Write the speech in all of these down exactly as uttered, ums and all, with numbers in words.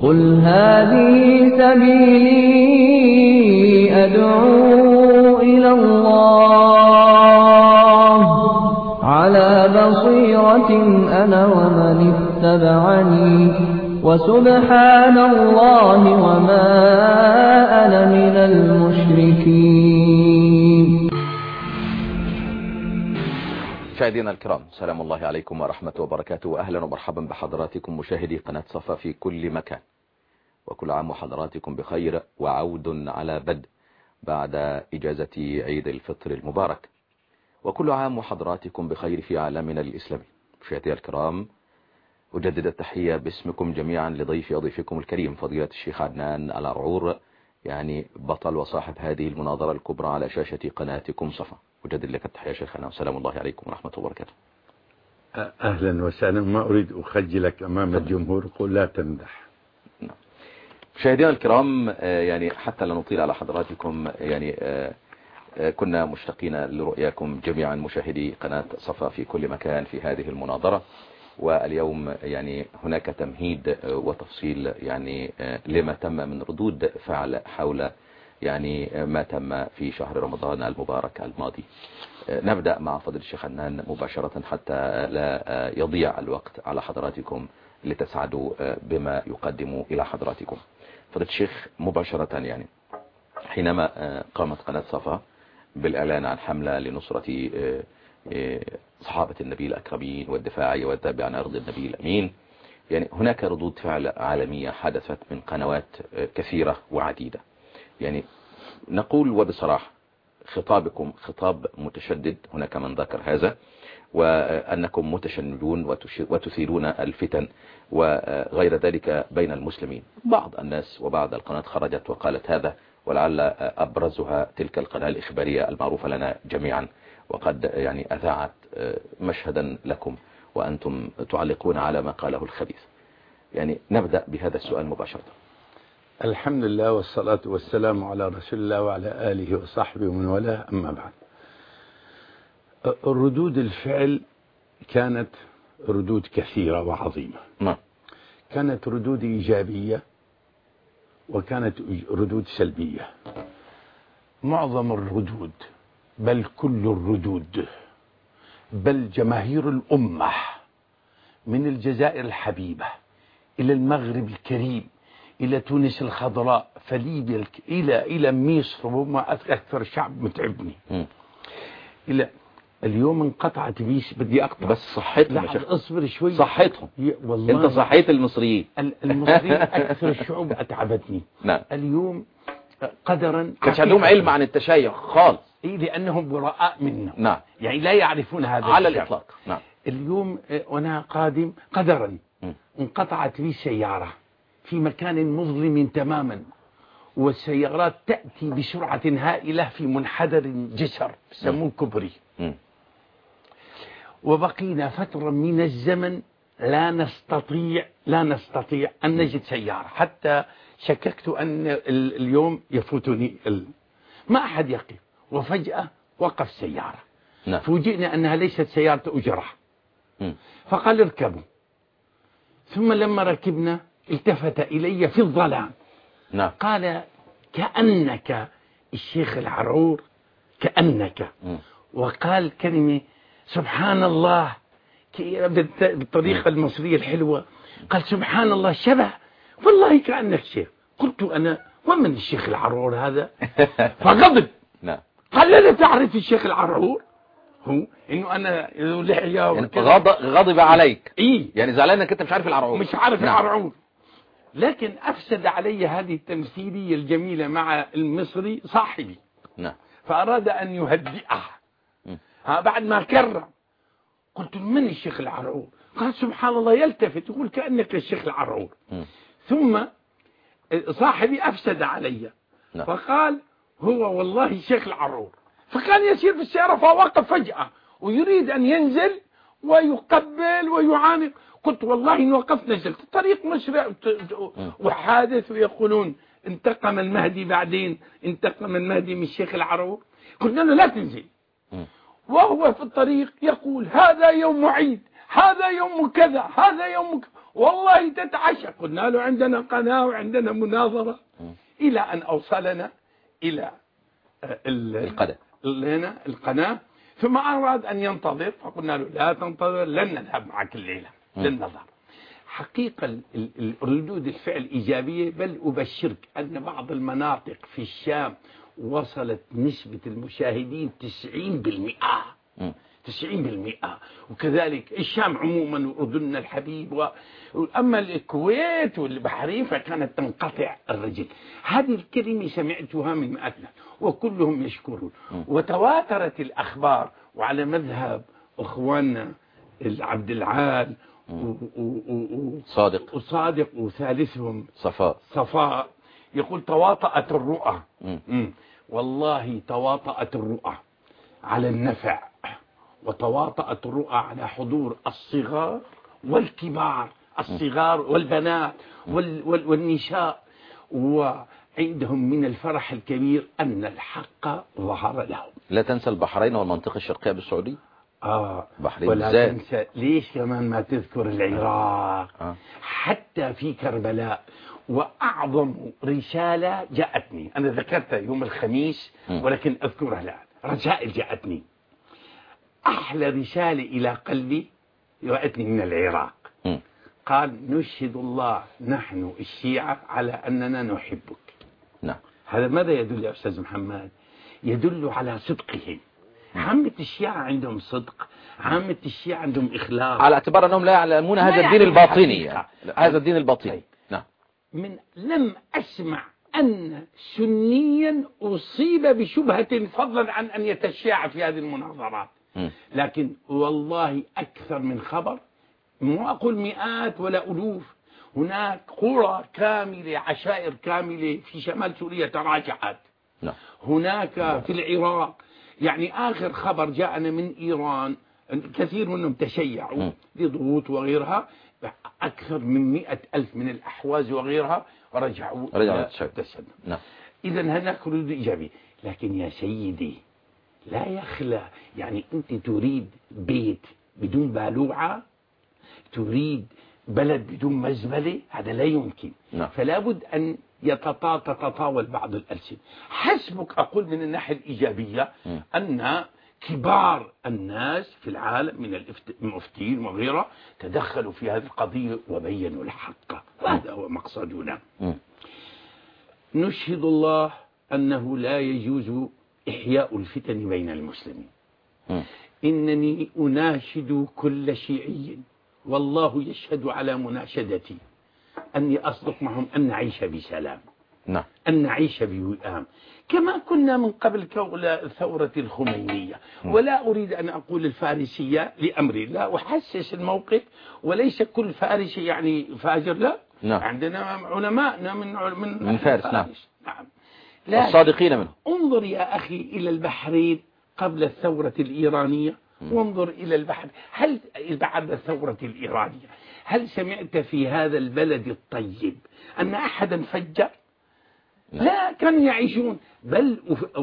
قل هذه سبيلي أدعو إلى الله على بصيرة أنا ومن اتبعني وسبحان الله وما أنا من المشركين. مشاهدينا الكرام، سلام الله عليكم ورحمة وبركاته، أهلا ومرحبا بحضراتكم مشاهدي قناة صفا في كل مكان، وكل عام وحضراتكم بخير وعود على بدء بعد إجازة عيد الفطر المبارك، وكل عام وحضراتكم بخير في عالمنا الإسلامي. مشاهدي الكرام، أجدد التحية باسمكم جميعا لضيفي وضيفكم الكريم فضيلة الشيخ عدنان العرعور، يعني بطل وصاحب هذه المناظرة الكبرى على شاشة قناتكم صفا. أجدد لك التحية شيخنا، والسلام الله عليكم ورحمة الله وبركاته. أهلا وسهلا. ما أريد أخجلك أمام الجمهور، قل لا تمدح. مشاهدينا الكرام، يعني حتى لا نطيل على حضراتكم، يعني كنا مشتاقين لرؤياكم جميعا مشاهدي قناة صفا في كل مكان في هذه المناظرة، واليوم يعني هناك تمهيد وتفصيل يعني لما تم من ردود فعل حول يعني ما تم في شهر رمضان المبارك الماضي. نبدأ مع فضل الشيخ عدنان مباشرة حتى لا يضيع الوقت على حضراتكم لتسعدوا بما يقدم إلى حضراتكم. فضل الشيخ مباشرة، يعني حينما قامت قناة صفا بالإعلان عن حملة لنصرة صحابة النبي الأكرمين والدفاع والذب عن أرض النبي الأمين، يعني هناك ردود فعل عالمية حدثت من قنوات كثيرة وعديدة. يعني نقول وبصراحة خطابكم خطاب متشدد، هناك من ذكر هذا، وأنكم متشنجون وتثيرون الفتن وغير ذلك بين المسلمين. بعض الناس وبعض القنوات خرجت وقالت هذا، ولعل أبرزها تلك القناة الإخبارية المعروفة لنا جميعا، وقد يعني أذاعت مشهدا لكم وأنتم تعلقون على ما قاله الخبيث. يعني نبدأ بهذا السؤال مباشرة. الحمد لله والصلاة والسلام على رسول الله وعلى آله وصحبه ومن والاه، أما بعد. ردود الفعل كانت ردود كثيرة وعظيمة. نعم. كانت ردود إيجابية وكانت ردود سلبية. معظم الردود، بل كل الردود، بل جماهير الأمة من الجزائر الحبيبة إلى المغرب الكريم إلى تونس الخضراء فليبيا إلى إلى مصر، وما أكثر شعب متعبني م. إلى اليوم انقطعت بيس. بدي أقطع بس صحتهم، اصبر شوي. صحتهم والله أنت صحيت المصريين. المصريين أكثر الشعوب أتعبتني. نعم. اليوم قدرا كانش عندهم علم عن التشيع خالص، إيه، لأنهم براء منه. نعم. يعني لا يعرفون هذا على الشعب. الإطلاق. نعم. اليوم وأنا قادم قدرا م. انقطعت بي سيارة في مكان مظلم تماما، والسيارات تأتي بسرعة هائلة في منحدر جسر يسموه كبري، وبقينا فترة من الزمن لا نستطيع لا نستطيع أن نجد سيارة، حتى شككت أن اليوم يفوتني ال... ما أحد يقف، وفجأة وقف سيارة. نعم. فوجئنا أنها ليست سيارة أجرة، فقال اركبوا. ثم لما ركبنا التفت إلي في الظلام. نعم. قال كأنك الشيخ العرعور، كأنك م. وقال كلمة سبحان الله بالطريقة المصرية الحلوة. قال سبحان الله شبه والله كأنك شيخ. قلت أنا ومن الشيخ العرعور هذا؟ فغضب. نعم. قال لا تعرف الشيخ العرعور؟ هو انه انا ذو لحيه يعني غضب, غضب عليك. إيه؟ يعني زعلان انك انت مش عارف العرعور. مش عارف. نعم. العرعور. لكن أفسد علي هذه التمثيلية الجميلة مع المصري صاحبي. نعم. فأراد أن يهدئه. ها بعد ما كرر قلت من الشيخ العرعور؟ قال سبحان الله يلتفت يقول كأنك الشيخ العرعور. م. ثم صاحبي أفسد علي. نعم. فقال هو والله الشيخ العرعور. فكان يسير في السيارة فوقف فجأة ويريد أن ينزل ويقبل ويعانق. قلت والله إن وقفت نزلت. الطريق مسرع وحادث، ويقولون انتقم المهدي، بعدين انتقم المهدي من الشيخ العرعور. قلنا له لا تنزل. وهو في الطريق يقول هذا يوم عيد، هذا يوم كذا، هذا يوم كذا. والله تتعشى. قلنا له عندنا قناة وعندنا مناظرة، إلى أن أوصلنا إلى القناة هنا القناة، ثم أراد أن ينتظر، فقلنا له لا تنتظر، لن نذهب معك الليلة، لن نذهب. حقيقة ردود الفعل إيجابية، بل أبشرك أن بعض المناطق في الشام وصلت نسبة المشاهدين تسعين بالمئة، تسعين بالمئة، وكذلك الشام عموما وأردننا الحبيب و... أما الكويت والبحرين فكانت تنقطع الرجل. هذه الكلمة سمعتها من مئتنا وكلهم يشكرون، وتواترت الأخبار، وعلى مذهب أخواننا عبد العال صادق وصادق وثالثهم صفاء صفاء يقول تواطأت الرؤى. والله تواطأت الرؤى على النفع، وتواطأت الرؤى على حضور الصغار والكبار، الصغار والبنات والنساء، وعندهم من الفرح الكبير أن الحق ظهر لهم. لا تنسى البحرين والمنطقة الشرقية بالسعودية. آه بحرين ولا بالذات. تنسى، ليش كمان ما تذكر العراق؟ آه. حتى في كربلاء. وأعظم رسالة جاءتني، أنا ذكرتها يوم الخميس ولكن أذكرها الآن، رسائل جاءتني. أحلى رسالة إلى قلبي جاءتني من العراق. م. قال نشهد الله نحن الشيعة على أننا نحبك. نعم. هذا ماذا يدل يا أستاذ محمد؟ يدل على صدقهم. عامة الشيعة عندهم صدق، عامة الشيعة عندهم إخلاص، على اعتبار أنهم لا يعلمون هذا الدين الباطني، يعني. هذا الدين الباطني. نعم. من لم أسمع أن سنيا أصيب بشبهة فضلا عن أن يتشيع في هذه المناظرات. م. لكن والله أكثر من خبر، مو أقول مئات ولا ألوف، هناك قرى كاملة، عشائر كاملة في شمال سوريا تراجعت. نعم. هناك في العراق، يعني آخر خبر جاءنا من إيران كثير منهم تشيعوا لضغوط وغيرها، أكثر من مئة ألف من الأحواز وغيرها رجعوا إلى التسنن. نعم. إذن هناك ردود إيجابية، لكن يا سيدي لا يخلى، يعني أنت تريد بيت بدون بالوعة، تريد بلد بدون مزبلة، هذا لا يمكن. نعم. فلا بد أن يتطاول بعض الألسن. حسبك أقول من الناحية الإيجابية م. أن كبار الناس في العالم من المفتين وغيره تدخلوا في هذه القضية وبينوا الحق، وهذا هو مقصدنا. م. نشهد الله أنه لا يجوز إحياء الفتن بين المسلمين. م. إنني أناشد كل شيعي، والله يشهد على مناشدتي، أني أصدق معهم أن نعيش بسلام. نعم. أن نعيش بوئام كما كنا من قبل الثورة الخمينية. ولا أريد أن أقول الفارسية لأمر الله، أحسس الموقف، وليس كل فارسي يعني فاجر، لا. نعم. عندنا علماءنا من من, من فارس. نعم. نعم. الصادقين منهم. انظر يا أخي إلى البحرين قبل الثورة الإيرانية، وانظر إلى البحر، هل بعد الثورة الإيرانية هل سمعت في هذا البلد الطيب أن أحدا فجر؟ لا, لا كانوا يعيشون، بل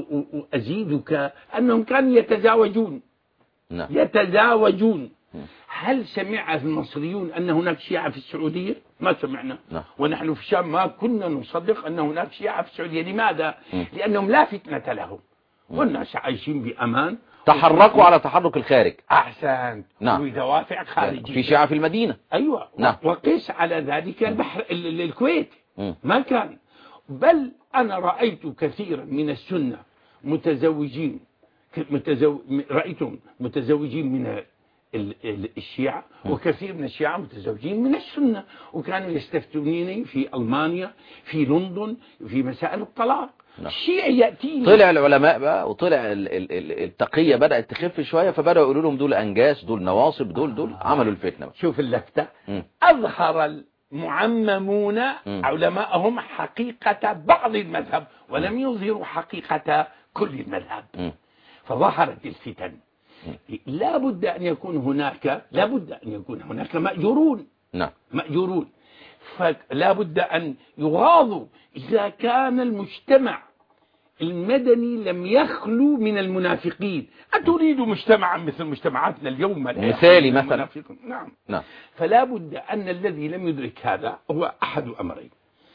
أزيدك أنهم كانوا يتزاوجون. لا. يتزاوجون. هل سمع المصريون أن هناك شيعة في السعودية؟ ما سمعنا. لا. ونحن في الشام ما كنا نصدق أن هناك شيعة في السعودية. لماذا؟ م. لأنهم لا فتنة لهم، والناس عايشين بأمان، تحركوا على تحرك الخارج. أحسن. نعم. بدوافع خارجية. في شيعة في المدينة. أيوة. نعم. وقس على ذلك البحر الكويت م. ما كان. بل أنا رأيت كثيرا من السنة متزوجين، متزو... رأيتهم متزوجين من الشيعة، وكثير من الشيعة متزوجين من السنة، وكانوا يستفتونني في ألمانيا، في لندن، في مسائل الطلاق. الشيعي يأتي، طلع العلماء بقى، وطلع التقية بدأت تخف شوية، فبدأوا يقولوا لهم دول أنجاس، دول نواصب، دول دول عملوا الفتنة. شوف اللفتة. م. أظهر المعممون م. علماءهم حقيقة بعض المذهب، ولم يظهروا حقيقة كل المذهب. م. فظهرت الفتن. لا بد أن يكون هناك لا بد أن يكون هناك مأجورون. نعم. مأجورون. فلا بد أن يغاضوا إذا كان المجتمع المدني لم يخلو من المنافقين. أتريد مجتمعا مثل مجتمعاتنا اليوم مثالي مثلا؟ نعم. نعم. فلا بد أن الذي لم يدرك هذا هو أحد أمرين.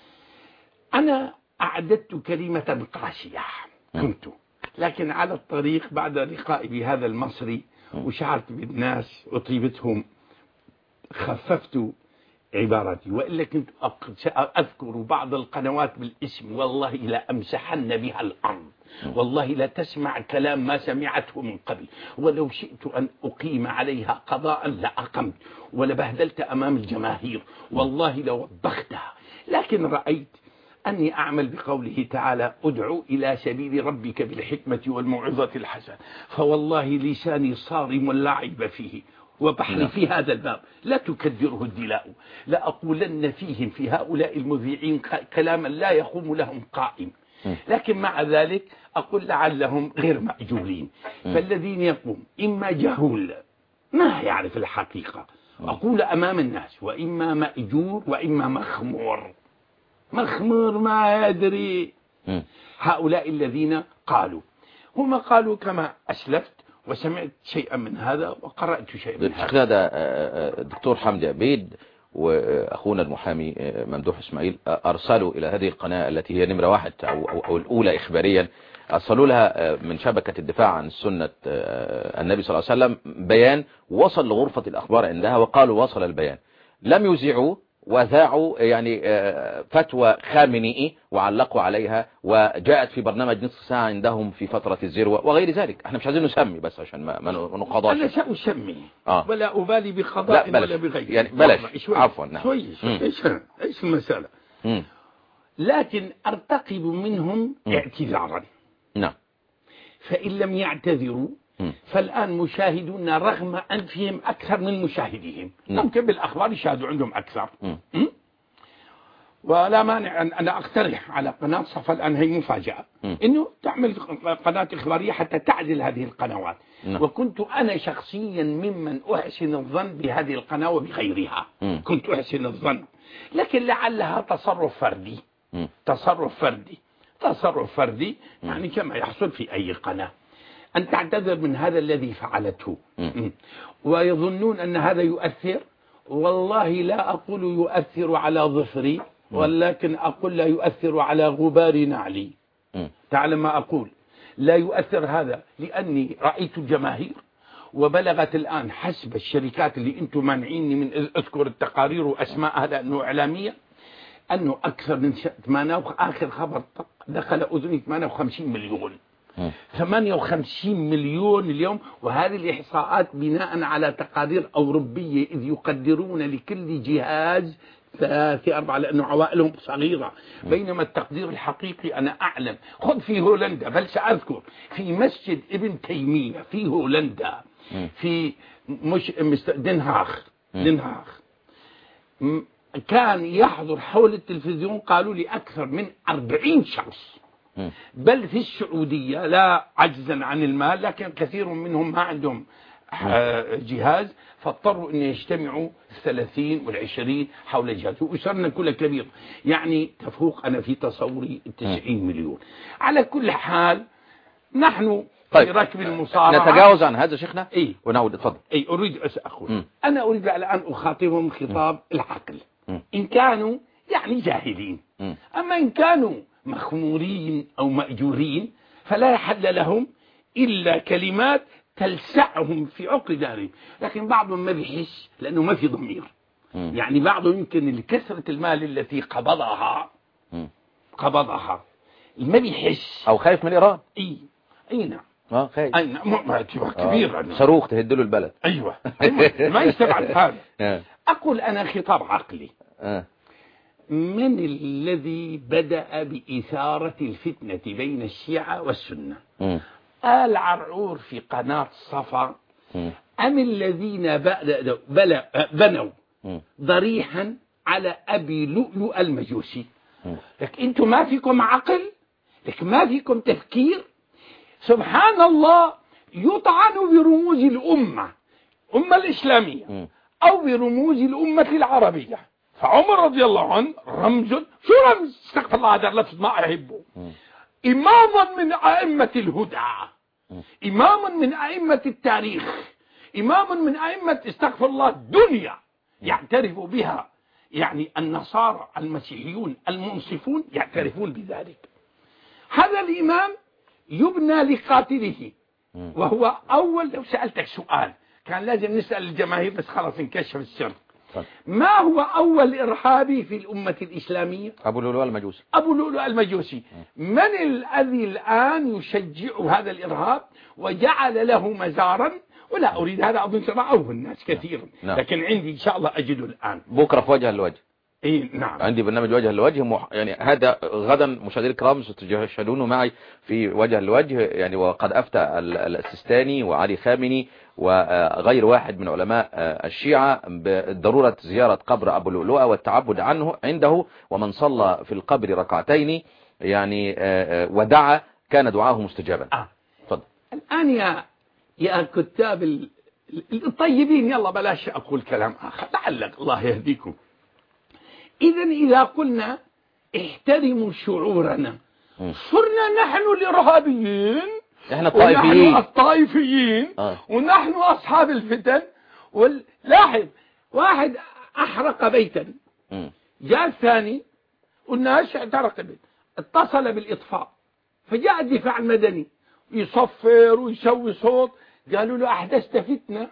أنا أعددت كلمة قاسية كنت، لكن على الطريق بعد لقائي بهذا المصري وشعرت بالناس وطيبتهم خففت عبارتي، وإلا كنت أذكر بعض القنوات بالاسم والله لا أمسحن بها الأرض، والله لا تسمع كلام ما سمعته من قبل، ولو شئت أن أقيم عليها قضاء لأقمت، ولبهدلت أمام الجماهير، والله لوبختها. لكن رأيت أني أعمل بقوله تعالى ادعو إلى سبيل ربك بالحكمة والموعظة الحسنة، فوالله لساني صارم لا عيب فيه، وبحري في هذا الباب لا تكدره الدلاء، لأقولن فيهم في هؤلاء المذيعين كلاما لا يقوم لهم قائم. لكن مع ذلك أقول لعلهم غير مأجورين، فالذين يقوم إما جهول ما يعرف الحقيقة أقول أمام الناس، وإما مأجور وإما مخمور مخمور ما يدري. هؤلاء الذين قالوا هم قالوا كما أسلفت، وسمعت شيئا من هذا وقرأت شيئا من هذا. هذا الدكتور حمدي عبيد وأخونا المحامي ممدوح إسماعيل أرسلوا إلى هذه القناة التي هي نمرة واحد أو, أو, أو الأولى إخباريا، أرسلوا لها من شبكة الدفاع عن سنة النبي صلى الله عليه وسلم بيان وصل لغرفة الأخبار عندها، وقالوا وصل البيان، لم يذيعوا وذاعوا يعني فتوى خامنئي وعلقوا عليها، وجاءت في برنامج نصف ساعة عندهم في فترة الذروة وغير ذلك. احنا مش عايزين نسمي بس عشان ما نقضاش. انا سأسمي آه. ولا أبالي بقضاء ولا بغير، يعني بلاش عفوا. نعم. شوي ايش ايش المسألة. مم. لكن ارتقب منهم مم. اعتذارا. نعم. فإن لم يعتذروا فالآن مشاهدون رغم أنفهم أكثر من مشاهديهم. ممكن بالأخبار يشاهدوا عندهم أكثر. ولا مانع أن أنا أقترح على قناة صفا الآن، هي مفاجأة، إنه تعمل قناة إخبارية حتى تعدل هذه القنوات. م. وكنت أنا شخصيا ممن أحسن الظن بهذه القناة وبغيرها. م. كنت أحسن الظن، لكن لعلها تصرف فردي. م. تصرف فردي تصرف فردي يعني كما يحصل في أي قناة، أن تعتذر من هذا الذي فعلته. م. ويظنون أن هذا يؤثر. والله لا أقول يؤثر على ظفري، ولكن أقول لا يؤثر على غبار نعلي. تعلم ما أقول؟ لا يؤثر هذا لأني رأيت الجماهير، وبلغت الآن حسب الشركات اللي أنتم مانعيني من أذكر التقارير وأسماءها لأنه إعلامية، أنه أكثر من ثمانية آخر خبر دخل أذني ثمانية وخمسين مليون. ثمانية وخمسين مليون اليوم، وهذه الإحصاءات بناء على تقارير أوروبية، إذ يقدرون لكل جهاز ثلاثة أربعة لأنه عوائلهم صغيرة، بينما التقدير الحقيقي أنا أعلم. خذ في هولندا، بل سأذكر في مسجد ابن تيمية في هولندا، في مش دنهاخ دنهاخ كان يحضر حول التلفزيون قالوا لي أكثر من أربعين شخص. بل في السعودية لا عجزا عن المال، لكن كثير منهم ما عندهم جهاز، فاضطروا أن يجتمعوا الثلاثين والعشرين حول جهاز، وأسرنا كلها كبير، يعني تفوق أنا في تصوري التسعين مليون. على كل حال نحن طيب. في ركب المصارعة نتجاوز عن هذا شيخنا. إيه؟ ونعود. اتفضل. إيه أريد أقول، أنا أريد الآن أخاطبهم خطاب العقل. م. إن كانوا يعني جاهلين، م. أما إن كانوا مخمورين أو مأجورين فلا يحل لهم إلا كلمات تلسعهم في عقل دارهم. لكن بعضهم ما بيحس لأنه ما في ضمير. م. يعني بعضهم يمكن لكثرة المال التي قبضها م. قبضها ما بيحس، أو خايف من إيران. إيه أي نعم. اه خايف. أي نعم كبير. آه. صاروخ تهدله البلد. أيوة, أيوة. ما يستبعد هذا. أقول أنا خطاب عقلي. آه. من الذي بدأ بإثارة الفتنة بين الشيعة والسنة؟ م. آل عرعور في قناة صفا م. أم الذين بنوا م. ضريحا على أبي لؤلؤ المجوسي؟ م. لك أنتم ما فيكم عقل، لك ما فيكم تفكير. سبحان الله، يطعن برموز الأمة الأمة الإسلامية م. أو برموز الأمة العربية. فعمر رضي الله عنه رمز، شو رمز؟ استغفر الله، هذا اللفظ ما أحبه. إماما من أئمة الهدى، إماما من أئمة التاريخ، إماما من أئمة استغفر الله الدنيا يعترف بها، يعني النصارى المسيحيون المنصفون يعترفون بذلك. هذا الإمام يبنى لقاتله، وهو أول. لو سألتك سؤال كان لازم نسأل الجماهير بس خلاص انكشف السر، ما هو أول إرهابي في الأمة الإسلامية؟ أبو لؤلؤ المجوسي. أبو لؤلؤ المجوسي. من الذي الآن يشجع هذا الإرهاب وجعل له مزارا؟ ولا أريد هذا، أظن رأوه الناس كثيرا، نعم. لكن عندي إن شاء الله أجده الآن بكرة في وجه الوجه. إيه نعم، عندي برنامج وجه الوجه مح... يعني هذا غدا مشاهدينا الكرام ستشاهدونه معي في وجه الوجه، يعني وقد أفتى السيستاني وعلي خامنئي وغير واحد من علماء الشيعة بضرورة زيارة قبر أبو لؤلؤ والتعبد عنه عنده، ومن صلى في القبر ركعتين يعني ودعا كان دعاه مستجابا. آه. تفضل. الآن يا يا كتاب الطيبين، يلا بلاش أقول كلام آخر لعلك الله يهديكم. إذا إذا قلنا احترموا شعورنا صرنا نحن الإرهابيين، احنا الطائفيين، ونحن الطائفيين آه. ونحن أصحاب الفتن. ولاحظ، واحد أحرق بيتا، جاء الثاني والناس احترق البيت، اتصل بالإطفاء، فجاء الدفاع المدني يصفر ويسوي صوت، قالوا له أحدثت فتنة،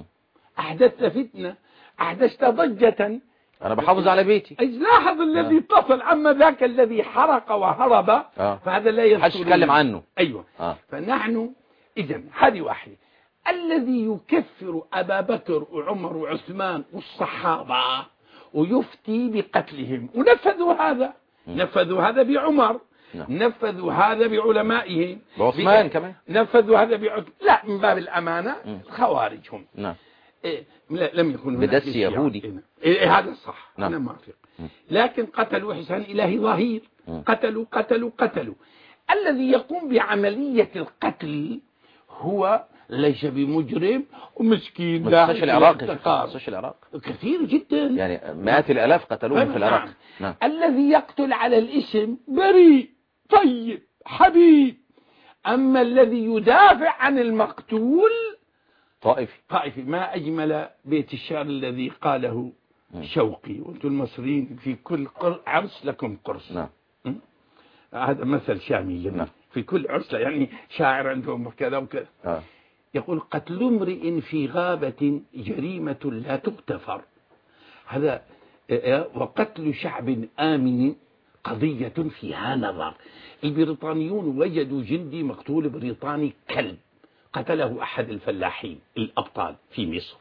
أحدثت فتنة، أحدثت ضجة، أنا بحافظ على بيتي. لاحظ الذي اتصل، أما ذاك الذي حرق وهرب آه. فهذا لا يذكر، حدش يتكلم عنه. أيوة. آه. فنحن إذن هذه واحدة. الذي يكفر أبا بكر وعمر وعثمان والصحابة ويفتي بقتلهم، ونفذوا هذا، م. نفذوا هذا بعمر، نعم. نفذوا هذا بعلمائهم، بعثمان كمان نفذوا هذا بعثمان، لا من باب الأمانة الخوارج هم، نعم. إيه لم يكن بدس يهودي، إيه إيه هذا صح، نعم. أنا موافق. لكن قتلوا حسين إلهي ظهير، قتلوا قتلوا قتلوا. الذي يقوم بعملية القتل هو ليس بمجرم ومسكين، لا في العراق، في العراق كثير جدا، يعني مئات الالاف قتلوهم في العراق. نعم. نعم. الذي يقتل على الاسم بريء طيب حبيب، أما الذي يدافع عن المقتول طائفي. طائفي. ما أجمل بيت الشعر الذي قاله شوقي، وانتم المصريين في كل عرس لكم قرص. نعم. هذا مثل شامي جميل. نعم. في كل عرس، يعني شاعر عندهم كذا وكذا. آه. يقول قتل امرئ في غابة جريمة لا تغتفر، هذا وقتل شعب آمن قضية فيها نظر. البريطانيون وجدوا جندي مقتول بريطاني كلب قتله أحد الفلاحين الأبطال في مصر،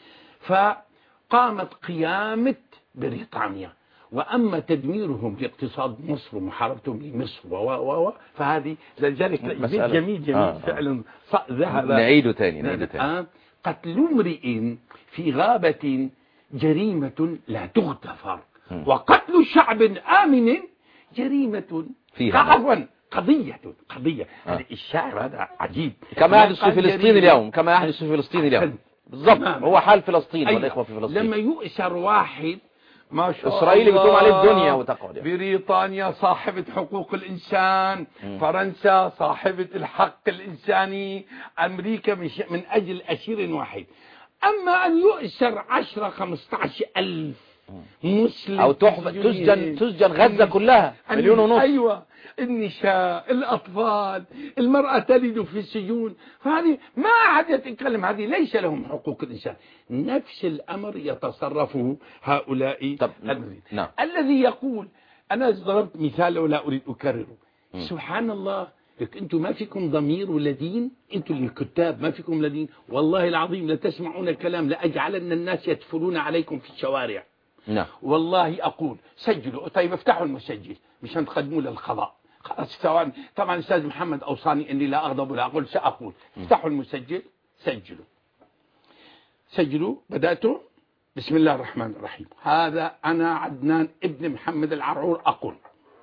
فقامت قيامة بريطانيا، وأما تدميرهم لاقتصاد مصر ومحاربتهم لمصر و و و فهذه لذلك جميل جميل آه فعلا ذهب. نعيده تاني نعيده تاني. آه قتل امرئ في غابة جريمة لا تغتفر، وقتل شعب آمن جريمة فيها عفوا قضية قضية آه. الشاعر هذا عجيب، كما يحدث في فلسطين اليوم، كما يحدث في فلسطين اليوم بالضبط. هو حال فلسطين والإخوة في فلسطين. لما يؤسر واحد ما شاء إسرائيل بتقوم عليه الدنيا وتقعد، بريطانيا صاحبة حقوق الإنسان، م. فرنسا صاحبة الحق الإنساني، أمريكا من أجل أسير واحد. أما أن يؤسر عشرة خمسة عشر ألف مسلم أو تسجن تسجن غزة كلها مليون ونص. أيوة، النساء، الأطفال، المرأة تلد في السجون، فهذه ما أحد يتكلم، هذه ليس لهم حقوق الإنسان. نفس الأمر يتصرفه هؤلاء. طب نعم. الذي يقول، أنا ضربت مثال ولا أريد أكرره، م. سبحان الله، لك أنتم ما فيكم ضمير ولا دين، أنتم الكتاب ما فيكم لا دين، والله العظيم لا تسمعون الكلام لأجعلن الناس يدفلون عليكم في الشوارع. نعم. والله أقول سجلوا، طيب افتحوا المسجل مشان تقدموا للقضاء، خلاص سواء. طبعا الأستاذ محمد أوصاني أني لا أغضب ولا أقول، سأقول افتحوا المسجل، سجلوا سجلوا. بدأتوا بسم الله الرحمن الرحيم. هذا أنا عدنان ابن محمد العرعور أقول: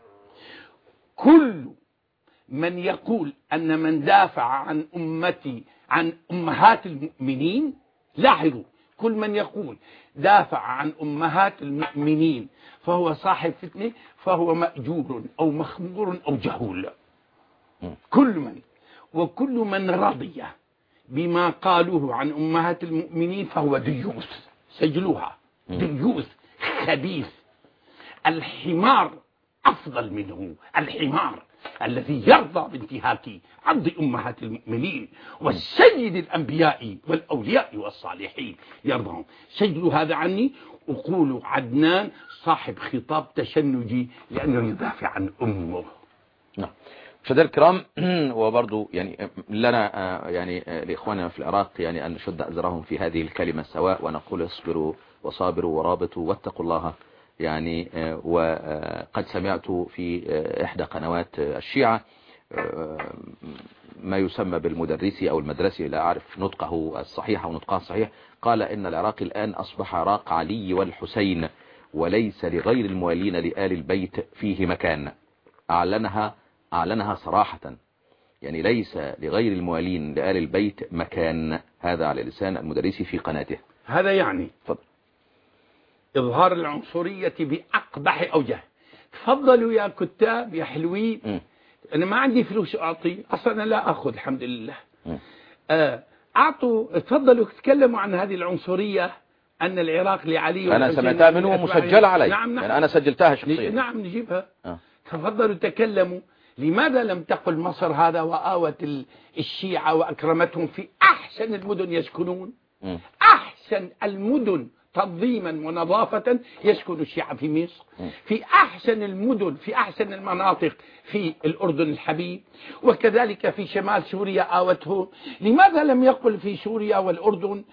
كل من يقول أن من دافع عن أمتي عن أمهات المؤمنين، لاحظوا، كل من يقول دافع عن أمهات المؤمنين فهو صاحب فتنة، فهو مأجور أو مخمور أو جهول. كل من وكل من رضي بما قالوه عن أمهات المؤمنين فهو ديوث. سجلوها، ديوث خبيث. الحمار أفضل منه، الحمار الذي يرضى بانتهاك عرض أمهات المؤمنين والسيد الأنبياء والأولياء والصالحين يرضون. سجلوا هذا عني وقولوا عدنان صاحب خطاب تشنجي لأنه يدافع عن أمه. نعم. مشاهدينا الكرام، وبرضو يعني لنا يعني لإخواننا في العراق يعني أن نشد أزرهم في هذه الكلمة سواء، ونقول اصبروا وصابروا ورابطوا واتقوا الله. يعني وقد سمعت في إحدى قنوات الشيعة ما يسمى بالمدرسي أو المدرسي، لا أعرف نطقه الصحيح أو نطقه الصحيح، قال إن العراق الآن أصبح عراق علي والحسين وليس لغير الموالين لآل البيت فيه مكان. أعلنها أعلنها صراحة، يعني ليس لغير الموالين لآل البيت مكان. هذا على لسان المدرسي في قناته. هذا يعني فضل. إظهار العنصرية بأقبح أوجه. تفضلوا يا كتاب يا حلوين. م. أنا ما عندي فلوس أعطي أصلا، أنا لا أخذ الحمد لله. آه أعطوا، تفضلوا تكلموا عن هذه العنصرية أن العراق لعلي. أنا سمعتها منه مسجلة علي. نعم نعم. يعني أنا سجلتها شخصيا. نعم نجيبها. آه. تفضلوا تكلموا. لماذا لم تقل مصر هذا وآوت الشيعة وأكرمتهم في أحسن المدن يسكنون؟ م. أحسن المدن تنظيما ونظافة يسكن الشيعة في مصر، في أحسن المدن في أحسن المناطق في الأردن الحبيب، وكذلك في شمال سوريا آوته. لماذا لم يقل في سوريا والأردن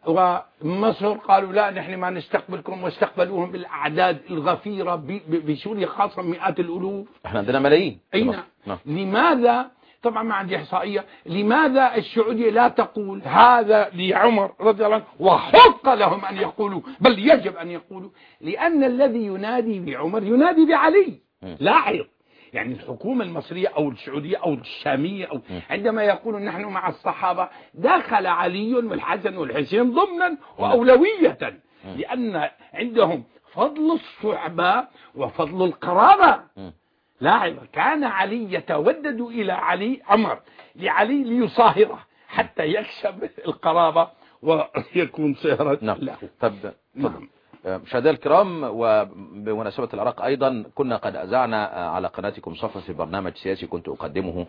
ومصر قالوا لا نحن ما نستقبلكم، واستقبلوهم بالأعداد الغفيرة بسوريا خاصة مئات الألوف. احنا عندنا ملايين. أين؟ لماذا؟ طبعا ما عندي إحصائية. لماذا السعودية لا تقول هذا لعمر رضي الله عنه وحق لهم أن يقولوا، بل يجب أن يقولوا؟ لأن الذي ينادي بعمر ينادي بعلي. لاحظ يعني الحكومة المصرية أو السعودية أو الشامية أو عندما يقولون نحن مع الصحابة دخل علي والحسن والحسين ضمنا وأولوية، لأن عندهم فضل الصحبة وفضل القرابة. لاحظ كان علي يتودد إلى علي عمر لعلي ليصاهره حتى يكسب القرابة ويكون صهرا له. طب نعم. مشاهدينا الكرام، وبمناسبة العراق أيضا كنا قد أذعنا على قناتكم صفحة في برنامج سياسي كنت أقدمه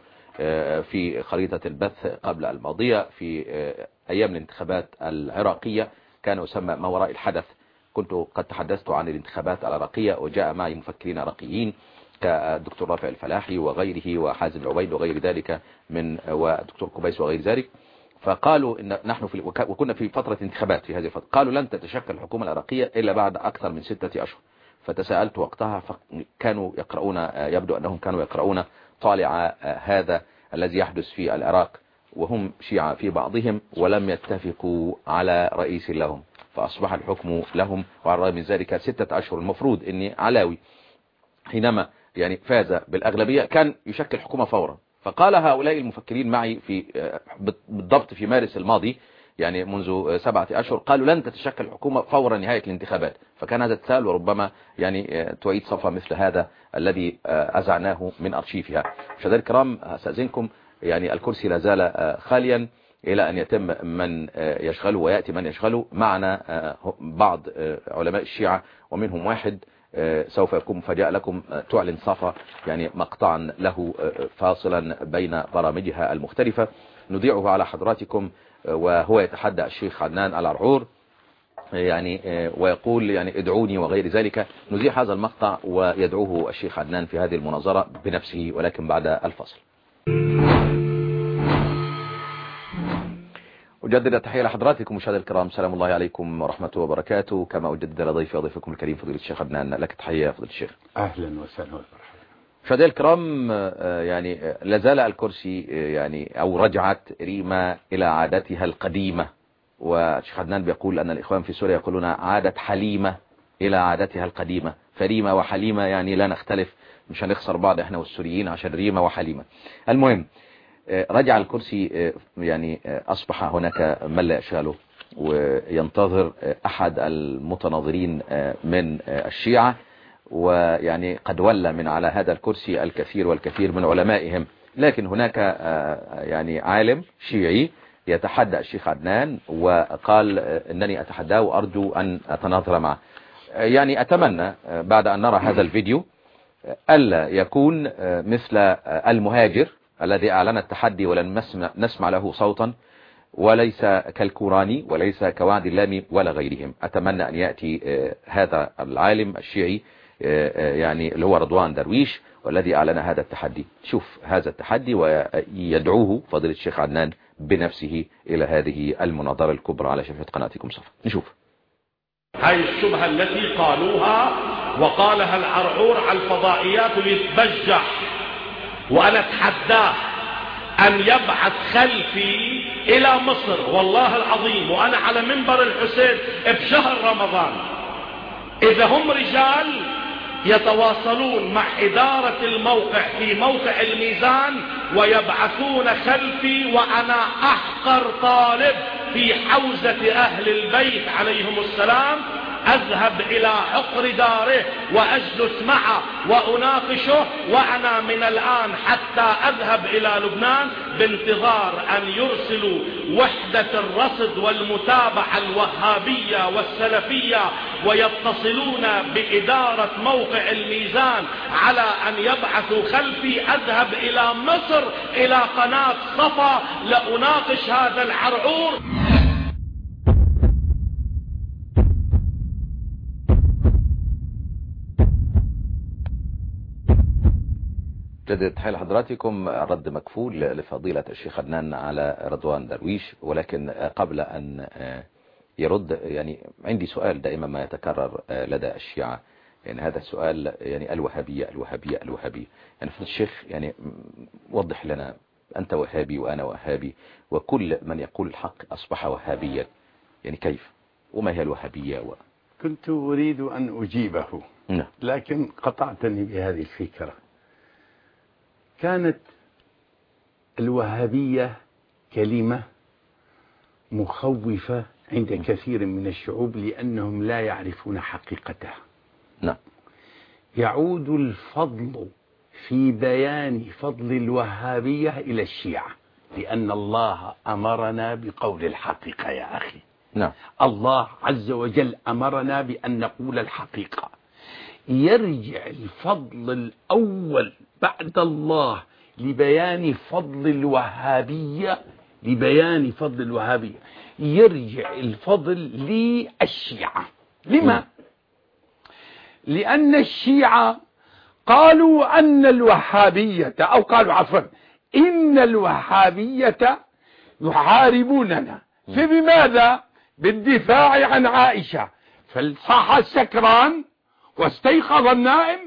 في خريطة البث قبل الماضية في أيام الانتخابات العراقية، كان يسمى ما وراء الحدث. كنت قد تحدثت عن الانتخابات العراقية وجاء معي مفكرين عراقيين كالدكتور رافع الفلاحي وغيره وحازم العبيد وغير ذلك من والدكتور كوبيس وغير ذلك، فقالوا إن نحن في وكنا في فترة انتخابات في هذه الفترة، قالوا لن تتشكل الحكومة العراقية إلا بعد أكثر من ستة أشهر. فتساءلت وقتها، فكانوا يقرؤون، يبدو أنهم كانوا يقرؤون طالع هذا الذي يحدث في العراق، وهم شيعة في بعضهم ولم يتفقوا على رئيس لهم، فأصبح الحكم لهم. وعلى الرغم من ذلك ستة أشهر المفروض أن علاوي حينما يعني فاز بالأغلبية كان يشكل حكومة فورا. فقال هؤلاء المفكرين معي في بالضبط في مارس الماضي، يعني منذ سبعة أشهر، قالوا لن تتشكل حكومة فورا نهاية الانتخابات. فكان هذا التساؤل، وربما يعني تعيد صفة مثل هذا الذي أزعناه من أرشيفها. مشاهدينا الكرام، أستأذنكم، يعني الكرسي لا زال خاليا إلى أن يتم من يشغله ويأتي من يشغله. معنا بعض علماء الشيعة ومنهم واحد سوف يكون مفاجأة لكم، تعلن صفا يعني مقطعا له فاصلا بين برامجها المختلفة نذيعه على حضراتكم، وهو يتحدى الشيخ عدنان العرعور يعني ويقول يعني ادعوني وغير ذلك. نذيع هذا المقطع ويدعوه الشيخ عدنان في هذه المناظرة بنفسه، ولكن بعد الفصل. أجدد التحية لحضراتكم مشاهدينا الكرام، سلام الله عليكم ورحمة وبركاته. كما أجدد لضيفي وضيفكم الكريم فضيلة الشيخ عدنان، لك تحية فضيلة الشيخ. أهلا وسهلا ومرحبا. مشاهدينا الكرام، يعني لازال الكرسي يعني أو رجعت ريما إلى عادتها القديمة، والشيخ عدنان بيقول أن الإخوان في سوريا يقولون عادت حليمة إلى عادتها القديمة، فريمة وحليمة يعني لا نختلف، مش هنخسر بعض احنا والسوريين عشان ريمة وحليمة. المهم رجع الكرسي، يعني أصبح هناك من لا يشغله وينتظر أحد المتناظرين من الشيعة، ويعني قد ولى من على هذا الكرسي الكثير والكثير من علمائهم لكن هناك يعني عالم شيعي يتحدى الشيخ عدنان وقال انني اتحداه وارجو ان اتناظر معه. يعني اتمنى بعد ان نرى هذا الفيديو الا يكون مثل المهاجر الذي اعلن التحدي ولن نسمع, نسمع له صوتا، وليس كالكوراني وليس كوعد اللامي ولا غيرهم. اتمنى ان يأتي هذا العالم الشيعي يعني اللي هو رضوان درويش والذي اعلن هذا التحدي، شوف هذا التحدي ويدعوه فضيلة الشيخ عدنان بنفسه الى هذه المناظرة الكبرى على شاشة قناتكم صفا. نشوف هاي الشبهة التي قالوها وقالها العرعور على الفضائيات ويتبجح، وانا اتحداه ان يبعث خلفي الى مصر والله العظيم وانا على منبر الحسين بشهر رمضان. اذا هم رجال يتواصلون مع ادارة الموقع في موقع الميزان ويبعثون خلفي وانا احقر طالب في حوزة اهل البيت عليهم السلام، اذهب الى عقر داره واجلس معه واناقشه، وانا من الان حتى اذهب الى لبنان بانتظار ان يرسلوا وحدة الرصد والمتابعة الوهابية والسلفية ويتصلون بادارة موقع الميزان على ان يبعثوا خلفي. اذهب الى مصر الى قناة صفا لاناقش هذا العرعور. جدد تحية لحضراتكم. الرد مكفول لفضيلة الشيخ عدنان على رضوان درويش، ولكن قبل أن يرد يعني عندي سؤال دائما ما يتكرر لدى الشيعة، يعني هذا السؤال يعني الوهابية الوهابية الوهابية. يعني فضيلة الشيخ يعني وضح لنا، أنت وهابي وأنا وهابي وكل من يقول الحق أصبح وهابيا، يعني كيف وما هي الوهابية و... كنت أريد أن أجيبه نعم. لكن قطعتني بهذه الفكرة. كانت الوهابية كلمة مخوفة عند كثير من الشعوب لأنهم لا يعرفون حقيقتها. نعم. يعود الفضل في بيان فضل الوهابية إلى الشيعة، لأن الله أمرنا بقول الحقيقة يا أخي. نعم. الله عز وجل أمرنا بأن نقول الحقيقة. يرجع الفضل الأول بعد الله لبيان فضل الوهابية، لبيان فضل الوهابية يرجع الفضل للشيعة. لما؟ لأن الشيعة قالوا أن الوهابية أو قالوا عفوا إن الوهابية يحاربوننا، فبماذا؟ بالدفاع عن عائشة. فصح السكران واستيقظ النائم.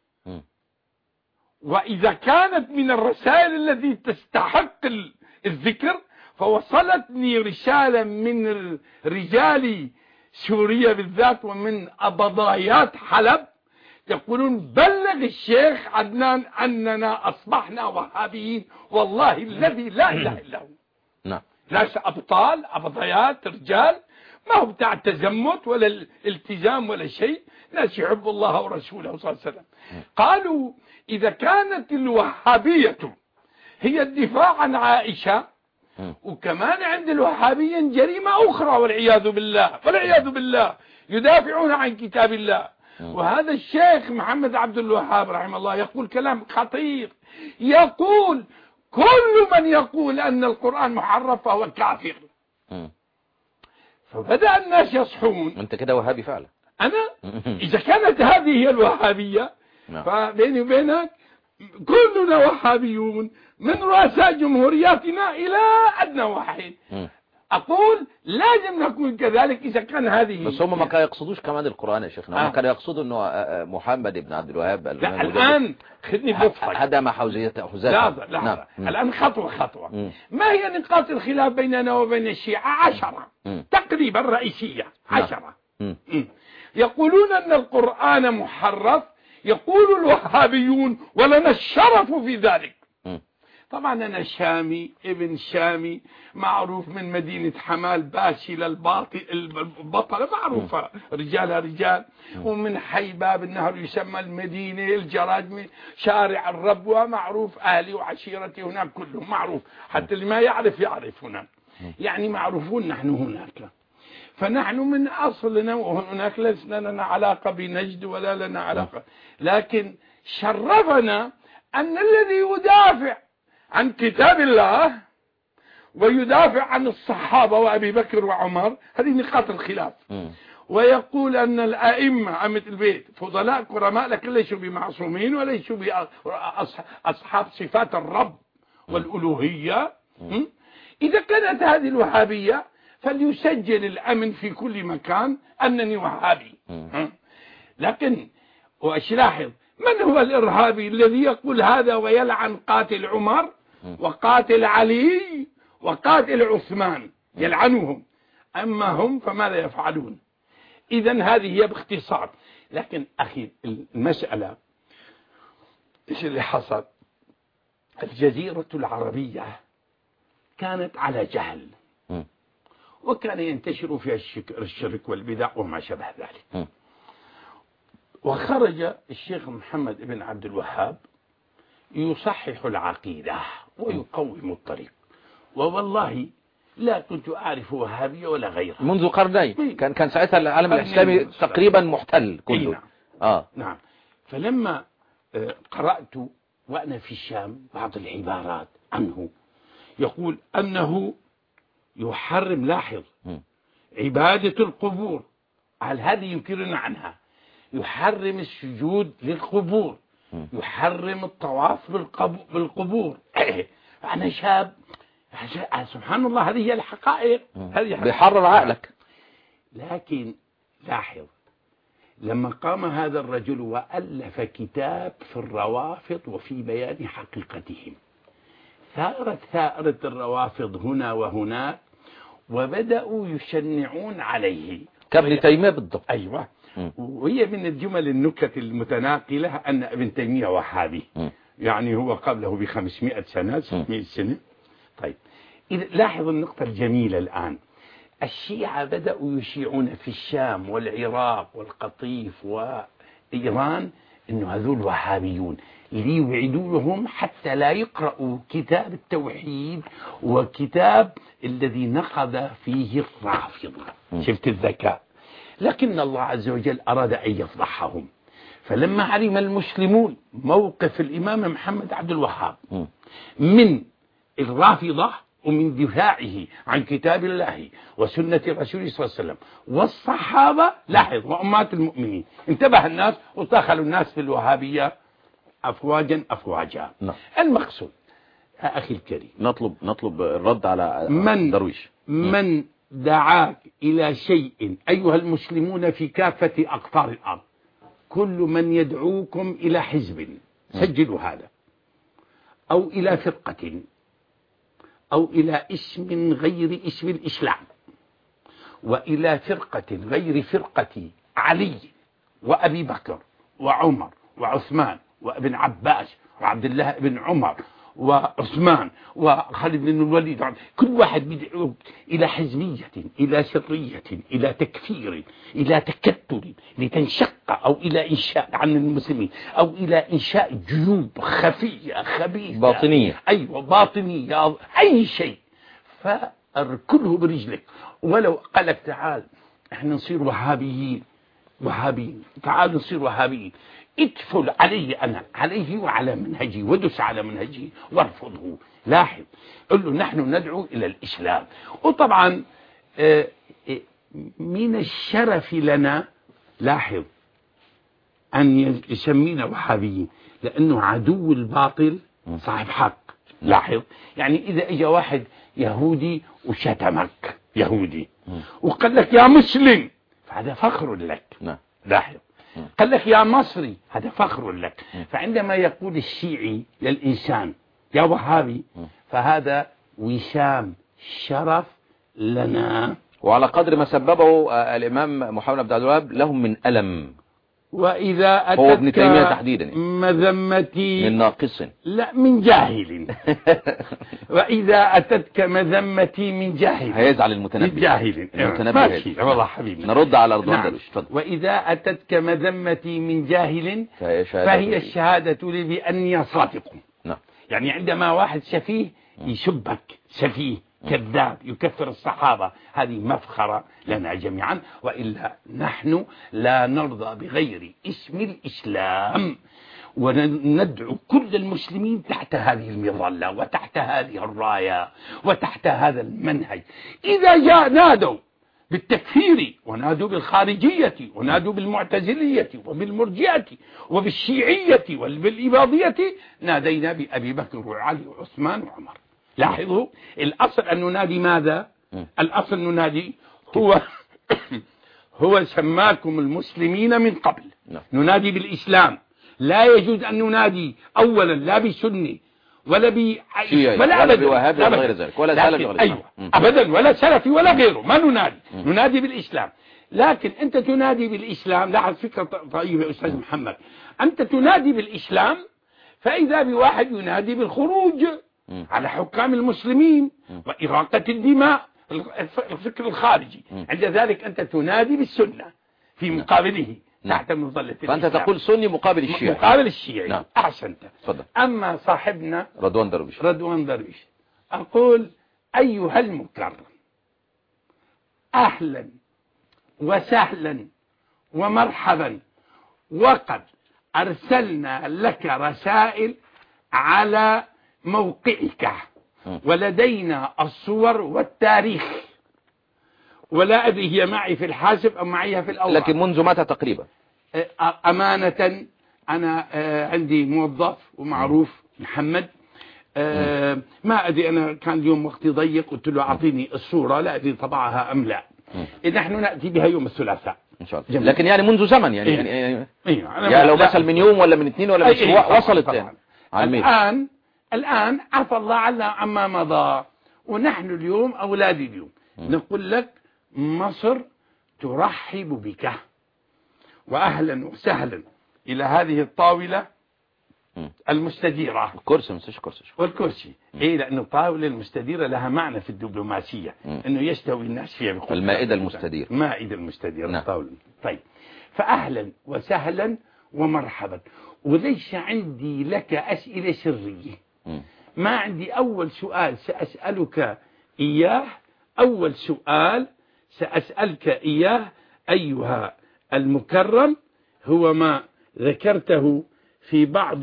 وإذا كانت من الرسائل التي تستحق الذكر فوصلتني رسالة من رجال سوريا بالذات ومن أبضايات حلب يقولون بلغ الشيخ عدنان أننا أصبحنا وهابيين، والله الذي لا إله إلا هو. نعم. ناس أبطال أبضايات رجال، ما هو بتاع التزمت ولا الالتزام ولا شيء، ناس يحب الله ورسوله صلى الله عليه وسلم. قالوا إذا كانت الوهابية هي الدفاع عن عائشة، وكمان عند الوهابيين جريمة أخرى والعياذ بالله والعياذ بالله، يدافعون عن كتاب الله. وهذا الشيخ محمد عبد الوهاب رحمه الله يقول كلام خطير، يقول كل من يقول أن القرآن محرف فهو كافر. فبدأ الناس يصحون. أنت كده وهابي فعلا. أنا إذا كانت هذه هي الوهابية فبيني وبينك كلنا وهابيون من رؤساء جمهورياتنا إلى أدنى واحد. أقول لازم نكون كذلك إذا كان هذه. بس هم ما كانوا يقصدوش كمان القرآن يا شيخنا، هم آه. كانوا يقصدوا أنه محمد بن عبد الوهاب. لا الآن خذني بفضلك هذا ما حوزيته حوزاته. لحظة لحظة الآن خطوة خطوة. مم. ما هي نقاط الخلاف بيننا وبين الشيعة؟ عشرة مم. تقريبا رئيسية. عشرة. مم. مم. يقولون أن القرآن محرف، يقول الوهابيون ولنا الشرف في ذلك. م. طبعا أنا شامي ابن شامي معروف من مدينة حمال باشي للباطل البطلة معروفة رجالها رجال، ومن حي باب النهر يسمى المدينة الجراجمي شارع الربوة معروف، أهلي وعشيرتي هناك كلهم معروف، حتى اللي ما يعرف يعرف هناك، يعني معروفون نحن هناك. فنحن من أصلنا وهناك لسنا لنا علاقة بنجد ولا لنا علاقة، لكن شرفنا أن الذي يدافع عن كتاب الله ويدافع عن الصحابة وأبي بكر وعمر، هذه نقاط الخلاف، ويقول أن الأئمة أئمة البيت فضلاء كرماء لكن ليسوا بمعصومين وليسوا بأصحاب صفات الرب والألوهية. إذا كانت هذه الوهابية فليسجل الأمن في كل مكان أنني وهابي. لكن وأش لاحظ من هو الإرهابي الذي يقول هذا ويلعن قاتل عمر وقاتل علي وقاتل عثمان يلعنهم، أما هم فماذا يفعلون؟ إذن هذه هي باختصار. لكن أخي المسألة إيش اللي حصل؟ الجزيرة العربية كانت على جهل، وكان ينتشر فيها الشرك والبدع وما شبه ذلك. وخرج الشيخ محمد بن عبد الوهاب يصحح العقيدة ويقوم الطريق، ووالله لا كنت أعرف وهابية ولا غيرها منذ قرنين. كان كان ساعتها العالم الإسلامي تقريبا محتل كله. نعم. آه. نعم. فلما قرأت وأنا في الشام بعض العبارات عنه يقول أنه يحرم، لاحظ، عبادة القبور، هل هذه ينكرنا عنها؟ يحرم السجود للقبور، يحرم الطواف بالقبور. أنا شاب سبحان الله، هذه هي الحقائق، هذه بيحرر عقلك. لكن لاحظ لما قام هذا الرجل وألف كتاب في الروافض وفي بيان حقيقتهم، ثارت ثائرة الروافض هنا وهناك وبدأوا يشنعون عليه كابن تيمية بالضبط. أيوة. وهي من الجمل النكت المتناقلة أن ابن تيمية وهابي، يعني هو قبله بخمسمائة سنة ستمائة سنة. طيب إذا لاحظ النقطة الجميلة الآن، الشيعة بدأوا يشيعون في الشام والعراق والقطيف وإيران إنه هذول وهابيون، ليوعدوهم حتى لا يقرأوا كتاب التوحيد وكتاب الذي نقض فيه الرافضة. شفت الذكاء؟ لكن الله عز وجل أراد أن يفضحهم، فلما علم المسلمون موقف الإمام محمد عبد الوهاب من الرافضة ومن دفاعه عن كتاب الله وسنة رسوله صلى الله عليه وسلم والصحابة، لاحظ، وأمات المؤمنين، انتبه الناس ودخلوا الناس في الوهابية أفواجا أفواجا. نعم. المقصود أخي الكريم، نطلب نطلب الرد على من درويش. من دعاك إلى شيء أيها المسلمون في كافة أقطار الأرض، كل من يدعوكم إلى حزب، سجلوا هذا، أو إلى فرقة، أو إلى اسم غير اسم الإسلام، وإلى فرقة غير فرقة علي وأبي بكر وعمر وعثمان وابن عباس وعبد الله بن عمر وعثمان وخالد بن الوليد، كل واحد بيدعو إلى حزبية، إلى سرية، إلى تكفير، إلى تكتل لتنشق، أو إلى إنشاء عن المسلمين، أو إلى إنشاء جيوب خفية خبيثة باطنية. أيوة باطنية، أي شيء، فأركله برجلك. ولو قالك تعال احنا نصير وهابيين، وهابيين، تعالوا نصير وهابيين، ادفل علي أنا، عليه وعلى منهجي، ودس على منهجي وارفضه. لاحظ، قل له نحن ندعو إلى الإسلام. وطبعا من الشرف لنا، لاحظ، أن يسمينا وهابيين، لأنه عدو الباطل صاحب حق. لاحظ، يعني إذا اجى واحد يهودي وشتمك يهودي وقال لك يا مسلم، فهذا فخر لك. لاحظ، قال لك يا مصري، هذا فخر لك. فعندما يقول الشيعي للإنسان يا وهابي، فهذا وسام شرف لنا. وعلى قدر ما سببه الإمام محمد بن عبد الوهاب لهم من ألم وإذا أتتك هو ابن تيمية تحديدا مذمتي من ناقص لا من جاهل وإذا أتتك مذمتي من جاهل هيزعل المتنبي من جاهل المتنبي ماشي والله حبيبي نرد على رضوان نعم. درويش. اتفضل. وإذا أتتك مذمتي من جاهل فهي شهادة, فهي الشهادة لي بأني صادق. نعم. يعني عندما واحد سفيه يشبك سفيه كذاب يكفر الصحابة هذه مفخرة لنا جميعا، وإلا نحن لا نرضى بغير اسم الإسلام، وندعو كل المسلمين تحت هذه المظلة وتحت هذه الراية وتحت هذا المنهج. إذا جاء نادوا بالتكفير ونادوا بالخارجية ونادوا بالمعتزلية وبالمرجئة وبالشيعية وبالإباضية نادينا بأبي بكر وعلي وعثمان وعمر. لاحظوا الأصل أن ننادي ماذا؟ الأصل ننادي هو هو سماكم المسلمين من قبل، ننادي بالإسلام. لا يجوز أن ننادي أولا لا بسني ولا ب ولا ولا بوهابي ولا غير ذلك ولا سلفي ولا أيوة أبدا ولا سلفي ولا غيره، ما ننادي م. ننادي بالإسلام. لكن أنت تنادي بالإسلام، لاحظ فكرة طيبة يا أستاذ محمد، أنت تنادي بالإسلام فإذا بواحد ينادي بالخروج م. على حكام المسلمين م. وإراقة الدماء، الفكر الخارجي. م. عند ذلك أنت تنادي بالسنة في مقابله تحت مظلة فأنت تقول سني مقابل الشيعي. مقابل الشيعي. نعم. أحسنت. فضل. أما صاحبنا رضوان درويش رضوان درويش أقول أيها المكرم أهلا وسهلا ومرحبا، وقد أرسلنا لك رسائل على موقعك ولدينا الصور والتاريخ، ولا أدري هي معي في الحاسب أو معي في الأوراق. لكن منذ متى تقريبا؟ أمانة أنا عندي موظف ومعروف محمد، ما أدري أنا كان اليوم وقتي ضيق، قلت له أعطيني الصورة، لا أدري طبعها أم لا. نحن نأتي بها يوم الثلاثاء إن شاء الله. لكن يعني منذ زمن يعني إيه. يعني, إيه. يعني لو مثل من يوم ولا من اثنين ولا من أسبوع إيه. وصلت يعني. الآن الآن عفى الله عنا عما مضى، ونحن اليوم أولادي اليوم م. نقول لك مصر ترحب بك وأهلا وسهلا إلى هذه الطاولة م. المستديرة. الكرسي مش كرسي والكرسي إيه، لأن الطاولة المستديرة لها معنى في الدبلوماسية م. إنه يستوي الناس فيها. المائدة المستديرة. مائدة المستديرة. نعم. الطاولة. طيب فأهلا وسهلا ومرحبا، وليس عندي لك أسئلة سرية م. ما عندي. أول سؤال سأسألك إياه أول سؤال سأسألك إياه أيها المكرم هو ما ذكرته في بعض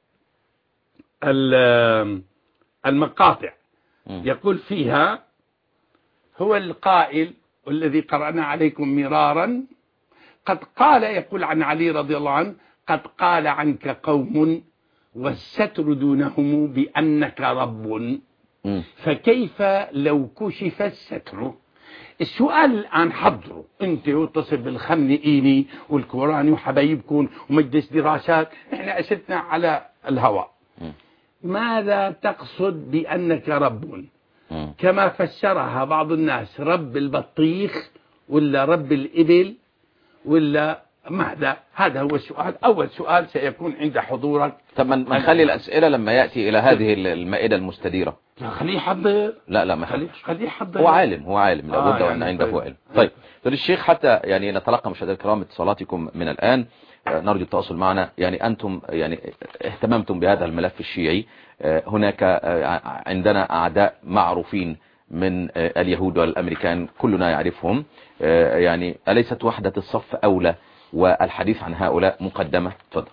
المقاطع يقول فيها هو القائل والذي قرأنا عليكم مرارا قد قال، يقول عن علي رضي الله عنه قد قال عنك قوم والستر دونهم بأنك رب، فكيف لو كشف الستر؟ السؤال الآن حضروا انت واتصل بالخمنئيني والكوراني وحبايبكم ومجلس دراسات، احنا أسدنا على الهواء. ماذا تقصد بأنك رب؟ كما فسرها بعض الناس، رب البطيخ ولا رب الإبل ولا ماذا؟ هذا هو السؤال. أول سؤال سيكون عند حضورك. طب ما نخلي الأسئلة لما يأتي إلى هذه المائدة المستديرة. لا خليه يحضر. لا لا ما خليه خليه يحضر. هو عالم هو عالم لابد آه وأن عنده علم. طيب فالشيخ حتى يعني نتلقى مشاهدينا الكرام اتصالاتكم من الآن، نرجو التواصل معنا. يعني أنتم يعني اهتممتم بهذا الملف الشيعي، هناك عندنا أعداء معروفين من اليهود والأمريكان كلنا يعرفهم، يعني أليست وحدة الصف أولى والحديث عن هؤلاء مقدمة؟ تفضل.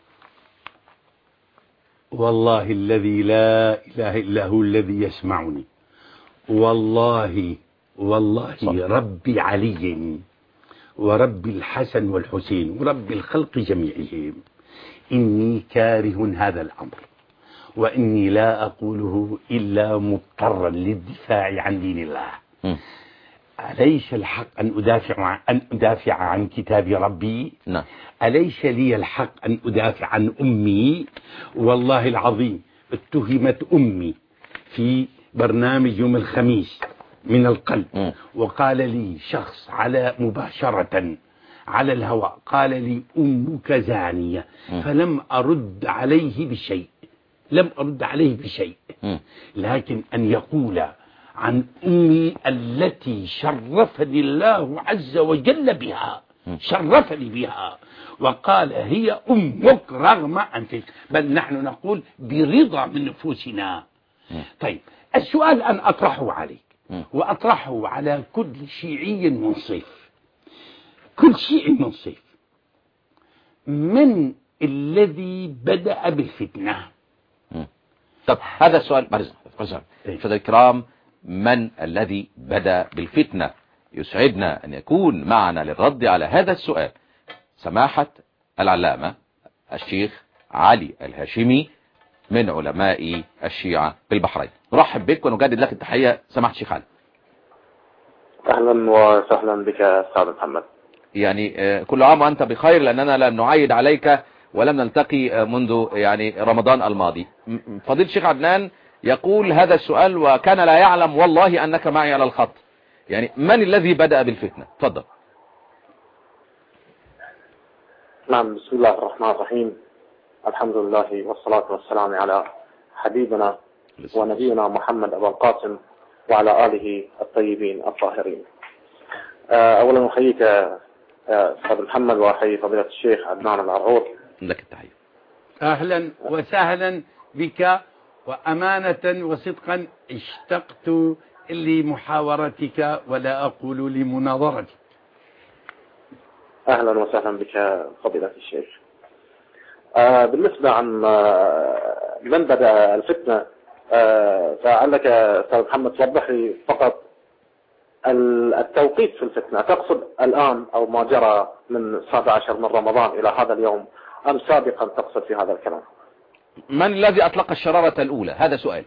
والله الذي لا إله إلا هو الذي يسمعني، والله والله صح. ربي علي ورب الحسن والحسين ورب الخلق جميعهم إني كاره هذا الأمر، وإني لا أقوله إلا مضطرا للدفاع عن دين الله. م. أليس الحق أن أدافع عن, أن أدافع عن كتاب ربي؟ نعم. أليس لي الحق أن أدافع عن أمي؟ والله العظيم اتهمت أمي في برنامج يوم الخميس من القلب م. وقال لي شخص على مباشرة على الهواء قال لي أمك زانية، فلم أرد عليه بشيء، لم أرد عليه بشيء، لكن أن يقول عن أمي التي شرفني الله عز وجل بها، شرفني بها وقال هي أمك رغم أنفك، بل نحن نقول برضا من نفوسنا. طيب السؤال أن أطرحه عليك وأطرحه على كل شيعي منصف، كل شيعي منصف، من الذي بدأ بالفتنة؟ طب هذا السؤال مرزا فضل الكرام، من الذي بدأ بالفتنة؟ يسعدنا أن يكون معنا للرد على هذا السؤال سماحة العلامة الشيخ علي الهاشمي من علماء الشيعة بالبحرين. نرحب بك ونجدد لك التحية سماحة الشيخ علي. أهلا وسهلا بك أستاذ محمد. يعني كل عام وأنت بخير، لأننا لم نعيد عليك ولم نلتقي منذ يعني رمضان الماضي. فضيل الشيخ عدنان يقول هذا السؤال وكان لا يعلم والله أنك معي على الخط، يعني من الذي بدأ بالفتنة؟ تفضل. نعم، بسم الله الرحمن الرحيم، الحمد لله والصلاة والسلام على حبيبنا ونبينا محمد أبو القاسم وعلى آله الطيبين الطاهرين. أولا أحييك أستاذ محمد وأحيي فضيلة الشيخ عدنان العرعور. لك التحية. أهلا وسهلا بك، وأمانة وصدقا اشتقت لمحاورتك ولا أقول لمناظرتك. أهلا وسهلا بك فضيلة الشيخ. آه بالنسبة عن آه من بدأ الفتنة، آه فعلك أستاذ محمد توضح لي فقط التوقيت في الفتنة، تقصد الآن أو ما جرى من السابع عشر من رمضان إلى هذا اليوم أم سابقا تقصد في هذا الكلام؟ من الذي أطلق الشرارة الأولى؟ هذا سؤال.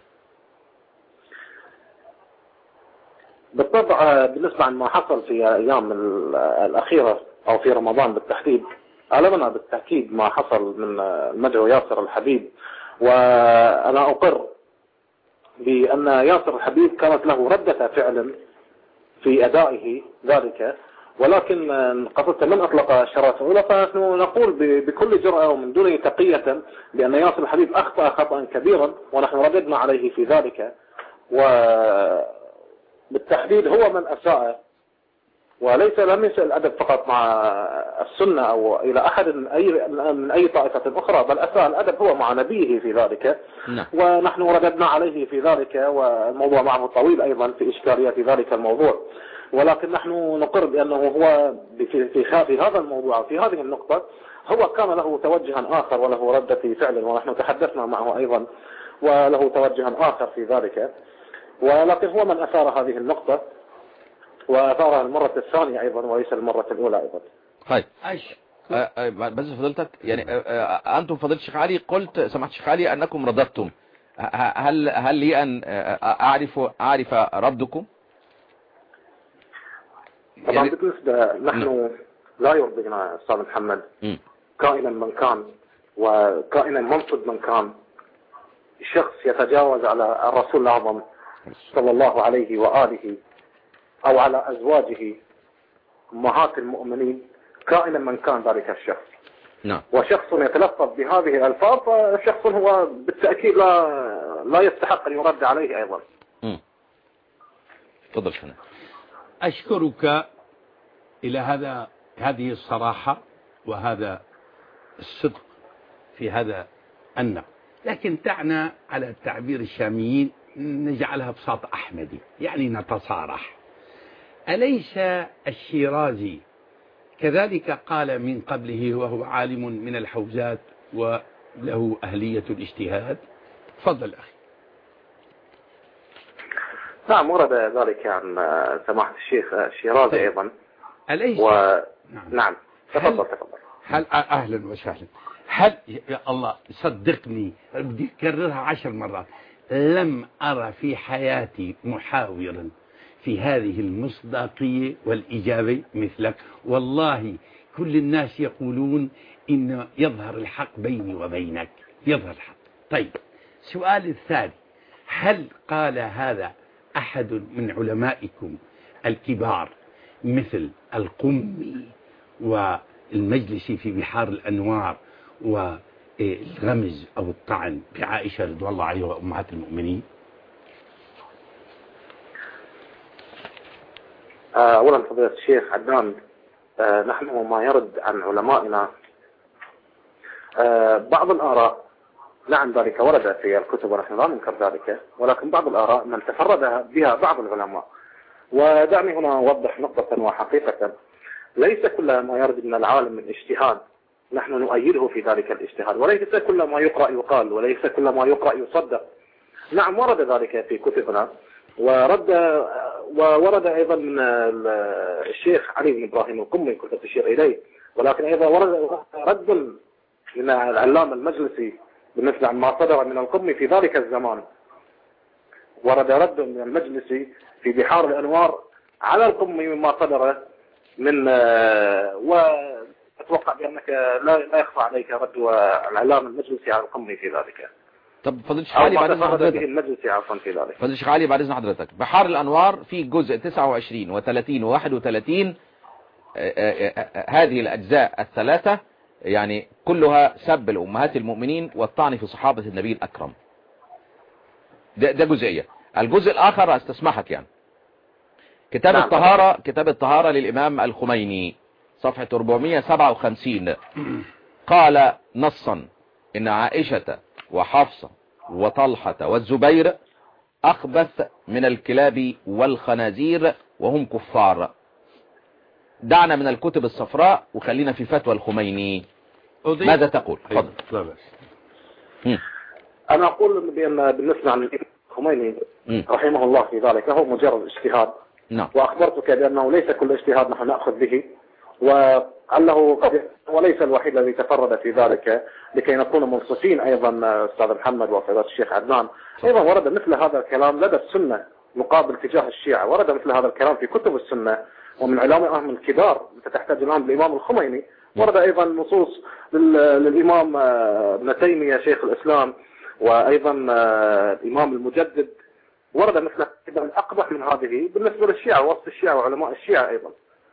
بالطبع بالنسبة عن ما حصل في أيام الأخيرة أو في رمضان بالتحديد، علمنا بالتأكيد ما حصل من المدعو ياسر الحبيب، وأنا أقر بأن ياسر الحبيب كانت له ردة فعل في أدائه ذلك، ولكن قصدت من أطلق الشرارة الأولى، فنحن نقول بكل جرأة ومن دون تقية بأن ياسر الحبيب أخطأ خطأ كبيرا ونحن رددنا عليه في ذلك، وبالتحديد هو من أساء، وليس لم يسأل الأدب فقط مع السنة أو إلى أحد من أي, من أي طائفة أخرى، بل أساء الأدب هو مع نبيه في ذلك. نعم. ونحن رددنا عليه في ذلك، والموضوع معه طويل أيضا في إشكالية في ذلك الموضوع، ولكن نحن نقر بأنه هو في, في, في هذا الموضوع وفي هذه النقطة هو كان له توجها آخر وله ردة فعل، ونحن تحدثنا معه أيضا وله توجها آخر في ذلك، ولكن هو من أثار هذه النقطة وأثارها المرة الثانية أيضا وليس المرة الأولى أيضا. طيب بس فضلتك يعني أنتم فضلت الشيخ علي قلت سمعت الشيخ علي أنكم رددتم، هل هل لي أن أعرف أعرف ردكم؟ طبعا يعني بالنسبة نحن لا يرضينا أستاذ محمد م. كائنا من كان وكائنا منصب من كان شخص يتجاوز على الرسول الأعظم صلى الله عليه وآله أو على أزواجه أمهات المؤمنين كائنا من كان ذلك الشخص. نعم. وشخص يتلفظ بهذه الألفاظ فشخص هو بالتأكيد لا لا يستحق أن يرد عليه أيضا. امم تفضل شنو. أشكرك إلى هذا هذه الصراحة وهذا الصدق في هذا النقد، لكن دعنا على التعبير الشاميين نجعلها بساط أحمدي، يعني نتصارح. أليس الشيرازي كذلك قال من قبله وهو عالم من الحوزات وله أهلية الاجتهاد؟ تفضل أخي. نعم ورد ذلك عن سماحة الشيخ الشيرازي أيضا. أليس و... نعم, نعم. تفضل تفضل. هل أهلا وسهلا. هل يا الله صدقني بدي أكررها عشر مرات، لم أرى في حياتي محاورا في هذه المصداقية والإجابة مثلك، والله كل الناس يقولون إن يظهر الحق بيني وبينك، يظهر الحق. طيب سؤال الثاني، هل قال هذا أحد من علمائكم الكبار مثل القمي والمجلسي في بحار الأنوار والغمز أو الطعن بعائشة رضوان الله عليها وأمهات المؤمنين؟ أولا فضيلة الشيخ عدنان، نحن وما يرد عن علمائنا بعض الآراء، نعم ذلك ورد في الكتب ونحن لا ننكر ذلك، ولكن بعض الآراء من تفرد بها بعض العلماء. ودعني هنا أوضح نقطة وحقيقة، ليس كل ما يرد من العالم من اجتهاد نحن نؤيده في ذلك الاجتهاد، وليس كل ما يقرأ يقال، وليس كل ما يقرأ يصدق. نعم ورد ذلك في كتبنا، ورد وورد أيضا من الشيخ علي بن إبراهيم القمي كنت تشير إليه، ولكن أيضا ورد رد من العلامة المجلسي بالنسبة عما صدر من القمي في ذلك الزمان. ورد رد من المجلسي في بحار الأنوار على القمي مما صدر من، وأتوقع بأنك لا يخفى عليك رد العلامة المجلسي على القمي في ذلك. طب فضل الشيخ علي بعد اذن حضرتك، المجلسي عفوا في ذلك. فضل الشيخ علي بعد اذن حضرتك، بحار الأنوار في جزء تسعة وعشرين وثلاثين وواحد وثلاثين، هذه الأجزاء الثلاثة يعني كلها سب الأمهات المؤمنين والطعن في صحابة النبي الأكرم. ده, ده جزئية. الجزء الآخر استسمحك يعني كتاب نعم. الطهارة، كتاب الطهارة للإمام الخميني صفحة أربعمائة وسبعة وخمسين، قال نصا إن عائشة وحفصة وطلحة والزبير أخبث من الكلاب والخنازير وهم كفار. دعنا من الكتب الصفراء وخلينا في فتوى الخميني. ماذا تقول؟ تفضل. أنا أقول بأن بالنسبة عن الخميني رحمه الله في ذلك هو مجرد اجتهاد، نعم. وأخبرتك بأنه ليس كل اجتهاد نحن نأخذ به، وأنه وليس الوحيد الذي تفرد في ذلك. لكي نكون منصفين أيضا أستاذ محمد وفضيلة الشيخ عدنان، أيضا ورد مثل هذا الكلام لدى السنة مقابل تجاه الشيعة، ورد مثل هذا الكلام في كتب السنة ومن علمائهم الكبار. أنت تحتاج الآن بالإمام الخميني، ورد أيضا نصوص للإمام ابن تيمية شيخ الإسلام، وأيضا الإمام المجدد، ورد مثل أيضا أقبح من هذه بالنسبة للشيعة ووسط الشيعة وعلماء الشيعة أيضا.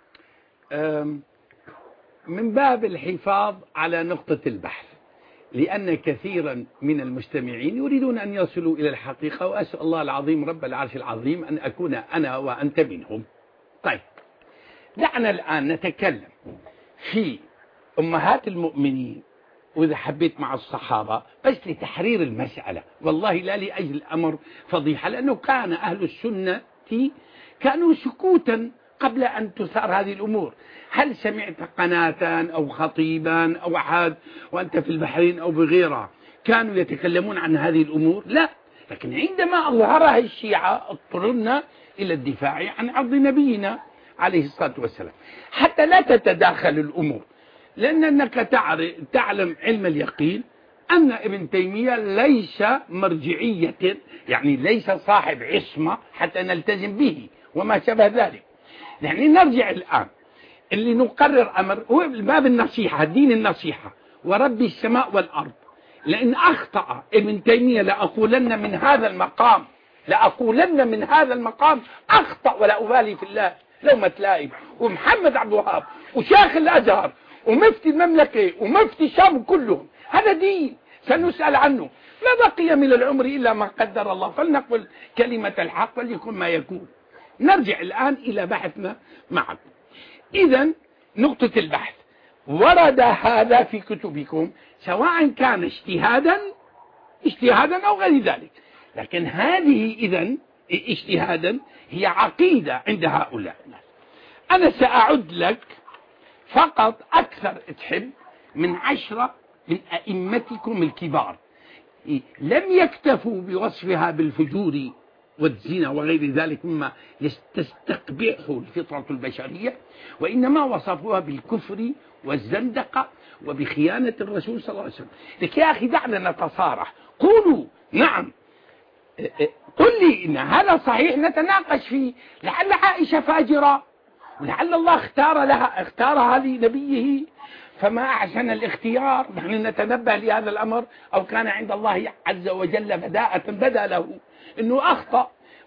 من باب الحفاظ على نقطة البحث، لأن كثيرا من المستمعين يريدون أن يصلوا إلى الحقيقة، وأسأل الله العظيم رب العرش العظيم أن أكون أنا وأنت منهم. طيب دعنا الآن نتكلم في أمهات المؤمنين، وإذا حبيت مع الصحابة بس لتحرير المسألة، والله لا لأجل الأمر فضيحة، لأنه كان أهل السنة كانوا سكوتا قبل أن تثار هذه الأمور. هل سمعت قناة أو خطيبا أو أحد وأنت في البحرين أو بغيرها كانوا يتكلمون عن هذه الأمور؟ لا. لكن عندما أظهرها الشيعة اضطررنا إلى الدفاع عن عرض نبينا عليه الصلاة والسلام حتى لا تتداخل الأمور، لأنك تعلم علم اليقين أن ابن تيمية ليس مرجعية، يعني ليس صاحب عصمة حتى نلتزم به وما شابه ذلك. يعني نرجع الآن اللي نقرر أمر هو باب النصيحة، دين النصيحة ورب السماء والأرض. لأن أخطأ ابن تيمية لأقولن من هذا المقام لأقولن من هذا المقام أخطأ ولا أبالي في الله لومة لائم، ومحمد عبد الوهاب وشيخ الأزهر ومفتي المملكة ومفتي الشام كلهم، هذا دين سنسأل عنه. ما بقي من العمر إلا ما قدر الله، فلنقل كلمة الحق وليكن ما يكون. نرجع الآن إلى بحثنا معكم. إذا نقطة البحث، ورد هذا في كتبكم سواء كان اجتهادا اجتهادا أو غير ذلك، لكن هذه إذن اجتهادا هي عقيدة عند هؤلاء الناس. أنا سأعد لك فقط أكثر تحب من عشرة من أئمتكم الكبار لم يكتفوا بوصفها بالفجور والزنا وغير ذلك مما تستقبحه الفطرة البشرية، وإنما وصفوها بالكفر والزندقة وبخيانة الرسول صلى الله عليه وسلم. لك يا أخي دعنا نتصارح، قولوا نعم، قل لي إن هذا صحيح نتناقش فيه. لعل عائشة فاجرة ولعل الله اختار لها اختارها لنبيه، فما أحسن الاختيار. نحن نتنبه لهذا الأمر، أو كان عند الله عز وجل بداءة بدا له أنه أخطأ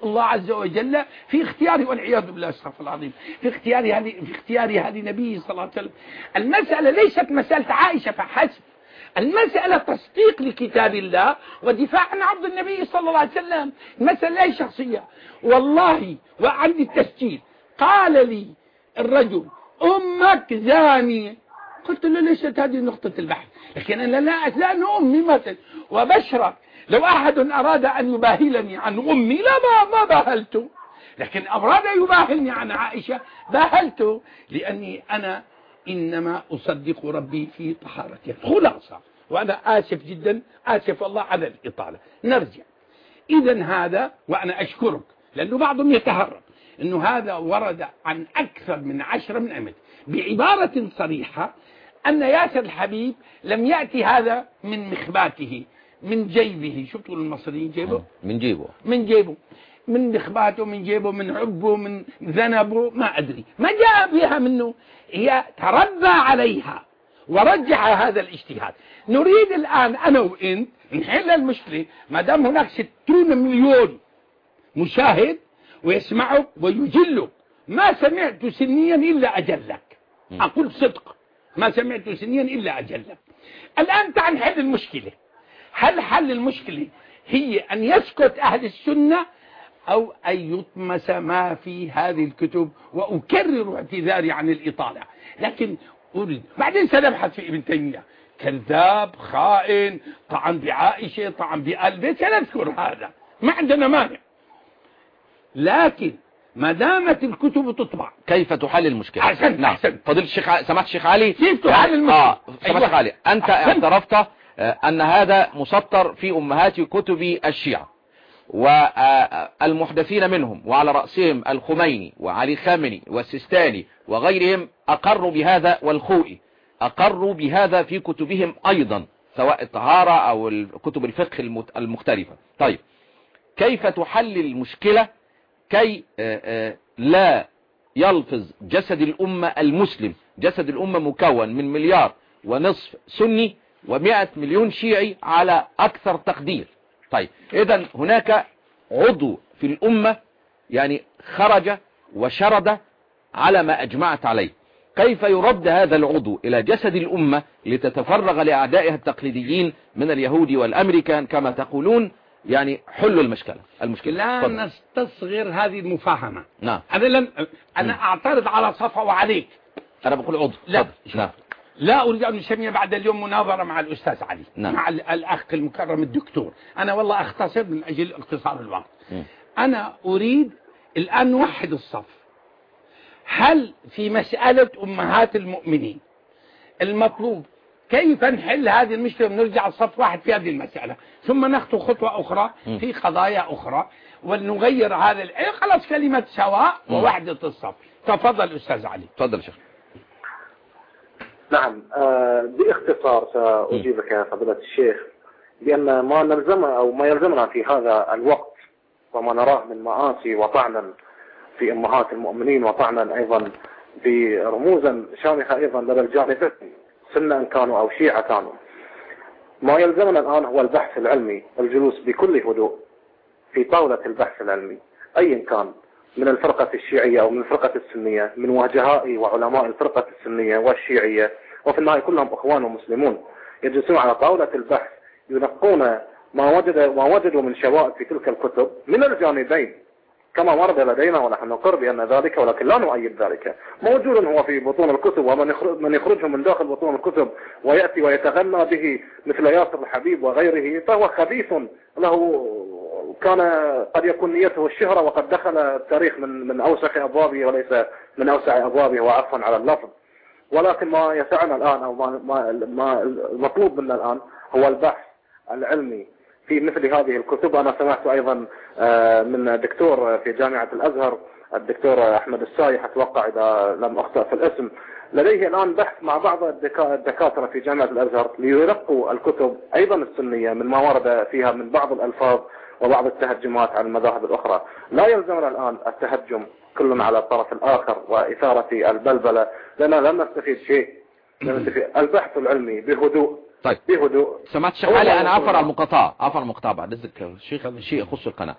الله عز وجل في اختياري، والعياذ بالله استغفر الله العظيم، في اختياري هذه في اختياري هذه نبيه صلى الله عليه وسلم. المسألة ليست مسألة عائشة فحسب، المسألة تصديق لكتاب الله ودفاع عن عرض النبي صلى الله عليه وسلم. المسألة ليست شخصية. والله وعندي التسجيل، قال لي الرجل أمك زانية، قلت له ليست هذه نقطة البحث، لكن أنا لا لأن أمي مثل وبشرك لو أحد أراد أن يباهلني عن أمي لا ما, ما باهلته، لكن أراد يباهلني عن عائشة باهلته، لأني أنا إنما أصدق ربي في طهارته. خلاصة، وأنا آسف جدا، آسف الله على الإطالة. نرجع إذا هذا، وأنا أشكرك لأنه بعضهم يتهرب أنه هذا ورد عن أكثر من عشرة من أمد بعبارة صريحة أن ياسر الحبيب لم يأتي هذا من مخباته من جيبه. شفتوا المصريين جيبه من جيبه من جيبه من مخباته من جيبه من عبه من ذنبه، ما أدري ما جاء بها منه، هي تربى عليها ورجح هذا الاجتهاد. نريد الآن أنا وإنت نحل المشكلة، ما دام هناك ستون مليون مشاهد ويسمعك ويجلك. ما سمعت سنيا إلا أجلك، أقول صدق، ما سمعت سنيا إلا أجلك. الآن تعال نحل المشكلة. هل حل المشكلة هي أن يسكت أهل السنة أو أن يطمس ما في هذه الكتب؟ وأكرر اعتذاري عن الإطالة، لكن أريد بعدين سنبحث في ابن تيمية كذاب خائن طعن بعائشة طعن بآل بيت، سنذكر هذا ما عندنا مانع، لكن ما دامت الكتب تطبع كيف تحل المشكلة؟ أحسن نعم. أحسن. فضيلة الشيخ سماحة الشيخ علي، كيف تحل المشكلة؟ آه. سماحة أيوة. الشيخ علي، أنت اعترفت أن هذا مسطر في أمهات كتب الشيعة والمحدثين منهم، وعلى رأسهم الخميني وعلي خامنئي والسيستاني وغيرهم أقروا بهذا، والخوئي أقروا بهذا في كتبهم أيضا، سواء الطهارة أو كتب الفقه المختلفة. طيب كيف تحل المشكلة كي لا يلفظ جسد الأمة المسلم، جسد الأمة مكون من مليار ونصف سني ومئة مليون شيعي على أكثر تقدير؟ طيب إذن هناك عضو في الأمة يعني خرج وشرد على ما أجمعت عليه، كيف يرد هذا العضو إلى جسد الأمة لتتفرغ لأعدائها التقليديين من اليهود والأمريكان كما تقولون؟ يعني حلوا المشكلة المشكلة لا فضل. نستصغر هذه المفاهمة. نعم. أنا لن أنا أعترض على صفا وعليك. أنا بقول عضو. لا. نعم. لا أريد أن نسمي بعد اليوم مناظرة مع الأستاذ علي. نعم. مع الأخ المكرم الدكتور. أنا والله أختصر من أجل اختصار الوقت. م. أنا أريد الآن نوحد الصف. هل في مسألة أمهات المؤمنين المطلوب كيف نحل هذه المشكلة ونرجع الصف واحد في هذه المسألة، ثم نخطو خطوة أخرى في قضايا أخرى ونغير هذا خلاص كلمة سواء ووحدة الصف. تفضل أستاذ علي. تفضل شيخ. نعم، باختصار سأجيبك يا فضيلة الشيخ بأن ما نلزم أو ما يلزمنا في هذا الوقت وما نراه من مآسي وطعنا في أمهات المؤمنين وطعنا أيضا برموزا شامخة أيضا لدى الجانبين سنة كانوا أو شيعة كانوا، ما يلزمنا الآن هو البحث العلمي، الجلوس بكل هدوء في طاولة البحث العلمي أيا كان من الفرقة الشيعية أو من الفرقة السنية، من وجهاء وعلماء الفرقة السنية والشيعية، وفي النهاية كلهم أخوان ومسلمون، يجلسون على طاولة البحث ينقون ما وجد ما وجدوا من شوائب في تلك الكتب من الجانبين كما ورد لدينا، ونحن نقر بأن ذلك ولكن لا نؤيد ذلك، موجود هو في بطون الكتب، ومن يخرج من يخرجه من داخل بطون الكتب ويأتي ويتغنى به مثل ياسر الحبيب وغيره فهو خبيث له، كان قد يكون نيته الشهرة وقد دخل التاريخ من من أوسخ أبوابه وليس من أوسع أبوابه، وعفوا على اللفظ. ولكن ما يسعنا الآن أو ما, ما, ما المطلوب منا الآن هو البحث العلمي في مثل هذه الكتب. أنا سمعت أيضا من دكتور في جامعة الأزهر الدكتور أحمد السايح أتوقع إذا لم أخطأ في الاسم، لديه الآن بحث مع بعض الدكاترة في جامعة الأزهر ليرقوا الكتب أيضا السنية من ما ورد فيها من بعض الألفاظ وبعض التهجمات على المذاهب الأخرى. لا يلزمنا الآن التهجم كلنا على الطرف الآخر وإثارة البلبلة، لأننا لن نستفيد شيء. البحث العلمي بهدوء. طيب بهدوء. سمعت شيخ علي، أنا عفر على المقاطعة عفر على المقاطعة بعد ذلك شيخ شيء يخص القناة.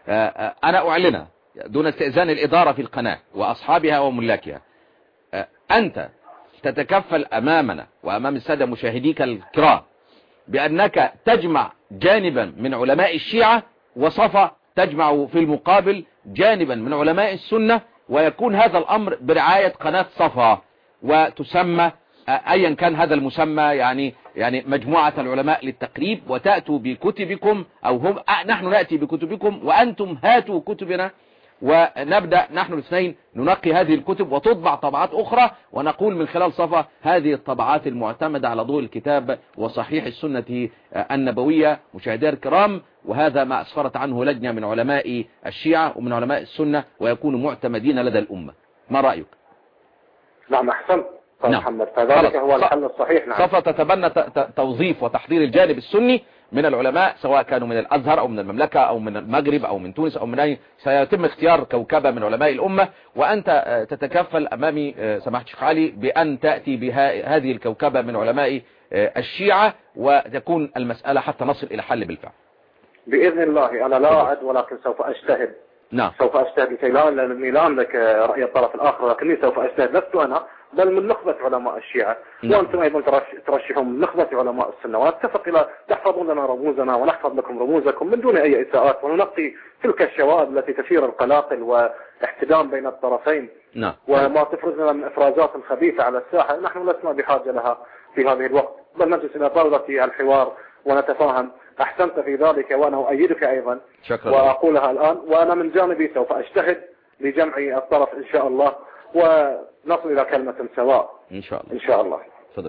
أنا أعلنها دون استئذان الإدارة في القناة وأصحابها وملاكها، أنت تتكفل أمامنا وأمام السادة مشاهديك الكرام بأنك تجمع جانبا من علماء الشيعة وصفا تجمع في المقابل جانبا من علماء السنة، ويكون هذا الأمر برعاية قناة صفا، وتسمى أيا كان هذا المسمى يعني يعني مجموعة العلماء للتقريب، وتأتوا بكتبكم أو هم نحن نأتي بكتبكم وأنتم هاتوا كتبنا، ونبدأ نحن الاثنين ننقي هذه الكتب وتطبع طبعات أخرى، ونقول من خلال صفا هذه الطبعات المعتمدة على ضوء الكتاب وصحيح السنة النبوية. مشاهدينا الكرام، وهذا ما أسفرت عنه لجنة من علماء الشيعة ومن علماء السنة، ويكونوا معتمدين لدى الأمة. ما رأيك؟ نعم أحسنت نعم. محمد، فذلك هو الحل الصحيح. نعم. صفا تتبنى توظيف وتحضير الجانب السني من العلماء، سواء كانوا من الأزهر أو من المملكة أو من المغرب أو من تونس أو من أي، سيتم اختيار كوكبة من علماء الأمة، وأنت تتكفل أمامي سماحة الشيخ علي بأن تأتي بهذه الكوكبة من علماء الشيعة، وتكون المسألة حتى نصل إلى حل بالفعل بإذن الله. أنا لا أعد ولكن سوف أجتهد. نعم. سوف أجتهد لكي لا لأنني لا أملك رأي الطرف الآخر، لكني سوف أجتهد. لست أنا بل من نخبة علماء الشيعة. نعم. وأنتم أيضا ترشحون من نخبة علماء السنة، ونتفق إلى تحفظون لنا رموزنا ونحفظ لكم رموزكم من دون أي إساءات، وننقي تلك الشوائب التي تثير القلاقل واحتدام بين الطرفين. نعم. وما تفرزنا من إفرازات خبيثة على الساحة نحن لسنا بحاجة لها في هذه الوقت، بل نجلس إلى طاولة الحوار ونتفاهم. أحسنت في ذلك وأنا أؤيدك أيضا. شكرا. وأقولها الآن، وأنا من جانبي سوف أجتهد لجمع الطرف إن شاء الله، ونصل إلى كلمة سواء إن شاء الله. إن شاء الله. تفضل.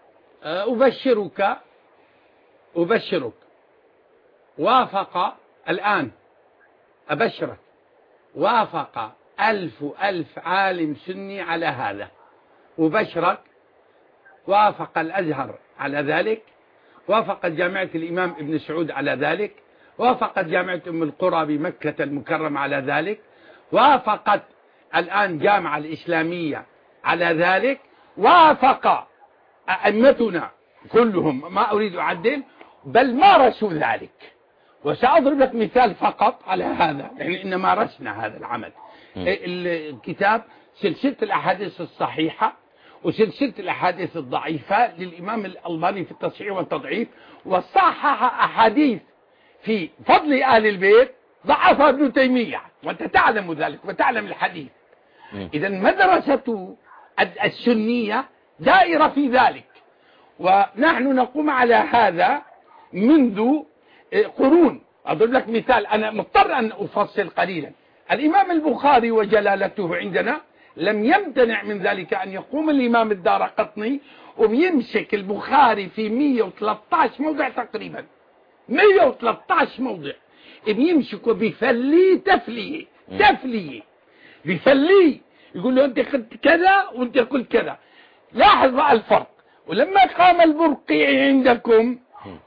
أبشرك أبشرك وافق الآن أبشرك وافق ألف ألف عالم سني على هذا. أبشرك وافق الأزهر على ذلك، وافقت جامعة الإمام ابن سعود على ذلك، وافقت جامعة أم القرى بمكة المكرمة على ذلك، وافقت الآن جامعة الإسلامية على ذلك، وافق أئمتنا كلهم، ما أريد أعدل، بل مارسوا ذلك. وسأضرب لك مثال فقط على هذا، يعني إن مارسنا هذا العمل. الكتاب سلسلة الأحاديث الصحيحة وسلسلة الأحاديث الضعيفة للإمام الألباني في التصحيح والتضعيف، وصحح أحاديث في فضل آل البيت ضعفها ابن تيمية، وأنت تعلم ذلك وتعلم الحديث. إذا مدرسة السنية دائرة في ذلك، ونحن نقوم على هذا منذ قرون. أضرب لك مثال، أنا مضطر أن أفصل قليلا. الإمام البخاري وجلالته عندنا لم يمتنع من ذلك أن يقوم الإمام الدارقطني ويمسك البخاري في مئة وثلاثة عشر موضع تقريبا، مئة وثلاثة عشر موضع بيمسك وبيفليه تفليه تفليه بيفليه، يقول له أنت قلت كذا وأنت قلت كذا. لاحظ بقى الفرق. ولما قام البرقيعي عندكم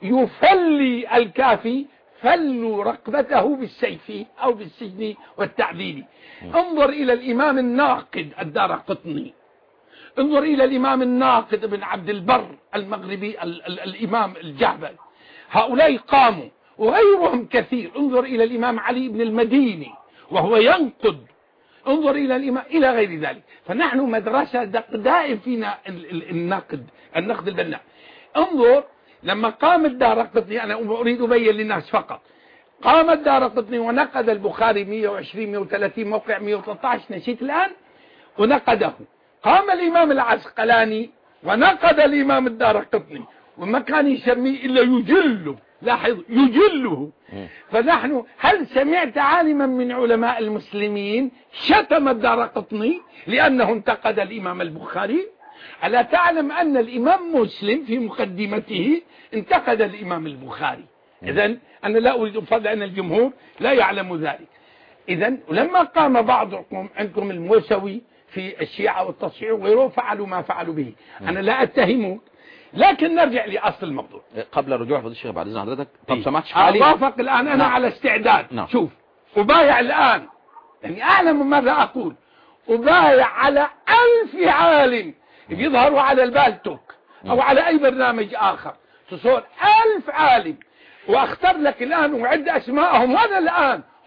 يفلي الكافي، فلوا رقبته بالسيف أو بالسجن والتعذيب. انظر إلى الإمام الناقد الدارقطني، انظر إلى الإمام الناقد ابن عبد البر المغربي ال ال الإمام الجعبل، هؤلاء قاموا، وغيرهم كثير. انظر إلى الإمام علي بن المديني وهو ينقد، انظر إلى الإمام إلى غير ذلك. فنحن مدرسة دائم فينا النقد النقد البناء. انظر لما قام الدارقطني، أنا أريد أبين للناس فقط، قام الدارقطني ونقد البخاري مئة وعشرين مئة وثلاثين موقع، مئة وثلاثة عشر نسيت الآن، ونقده. قام الإمام العسقلاني ونقد الإمام الدارقطني، وما كان يسميه إلا يجله، لاحظ يجله. فنحن، هل سمعت عالما من علماء المسلمين شتم الدارقطني لأنه انتقد الإمام البخاري؟ ألا تعلم أن الإمام مسلم في مقدمته انتقد الإمام البخاري؟ إذن أنا لا أريد أفضل أن الجمهور لا يعلم ذلك. إذن لما قام بعضكم عندكم الموسوي في الشيعة والتصحيح وغيره فعلوا ما فعلوا به، أنا لا أتهمه، لكن نرجع لأصل الموضوع. قبل الرجوع فضل الشيخ بعد إذن حضرتك، طب إيه؟ سمعتش حالي أوافق الآن أنا نعم. على استعداد. نعم. شوف، أبايع الآن، يعني أعلم ماذا أقول، أبايع على ألف عالم يظهروا على البالتوك أو على أي برنامج آخر، تصور ألف عالم، وأختار لك الآن وعد أسماءهم، وأنا الآن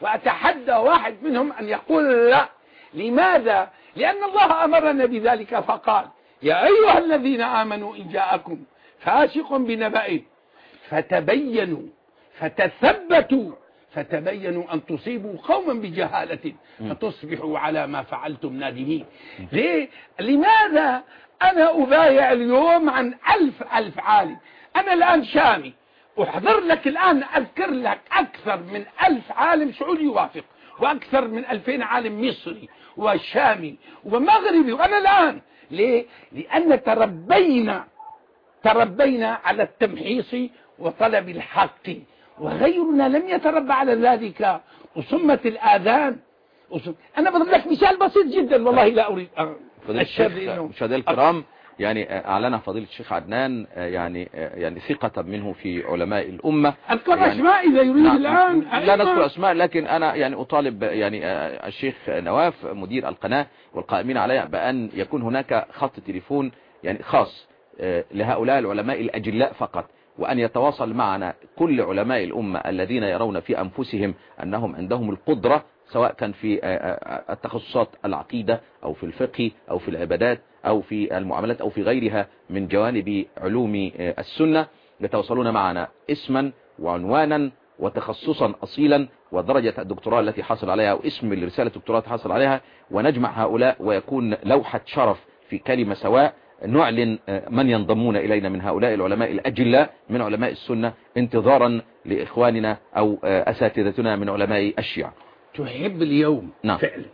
وأتحدى واحد منهم أن يقول لا. لماذا؟ لأن الله أمرنا بذلك فقال يا أيها الذين آمنوا إن جاءكم فاسق بنبأ فتبينوا فتثبتوا فتبينوا أن تصيبوا قوما بجهالة فتصبحوا على ما فعلتم نادمين. ليه؟ لماذا أنا أبايع اليوم عن ألف ألف عالم؟ أنا الآن شامي أحضر لك الآن أذكر لك أكثر من ألف عالم سعودي يوافق، وأكثر من ألفين عالم مصري وشامي ومغربي. وأنا الآن ليه؟ لأن تربينا تربينا على التمحيص وطلب الحق، وغيرنا لم يتربى على ذلك، وصمت الآذان. وصم... أنا بضرب لك مثال بسيط جدا والله لا أريد الشر. مشاهدينا الكرام، يعني أعلن فضيلة الشيخ عدنان يعني يعني ثقة منه في علماء الأمة. أذكر يعني أسماء إذا يريد الآن. لا نذكر أسماء، لكن أنا يعني أطالب يعني الشيخ نواف مدير القناة والقائمين عليها بأن يكون هناك خط تليفون يعني خاص لهؤلاء العلماء الأجلاء فقط، وأن يتواصل معنا كل علماء الأمة الذين يرون في أنفسهم أنهم عندهم القدرة، سواء كان في التخصصات العقيدة أو في الفقه أو في العبادات أو في المعاملات أو في غيرها من جوانب علوم السنة، يتواصلون معنا اسما وعنوانا وتخصصا أصيلا ودرجة الدكتوراه التي حصل عليها أو اسم الرسالة الدكتوراه التي حصل عليها، ونجمع هؤلاء ويكون لوحة شرف في كلمة سواء، نعلن من ينضمون إلينا من هؤلاء العلماء الأجلاء من علماء السنة انتظارا لإخواننا أو أساتذتنا من علماء الشيعة. تحب اليوم نعم. فعلا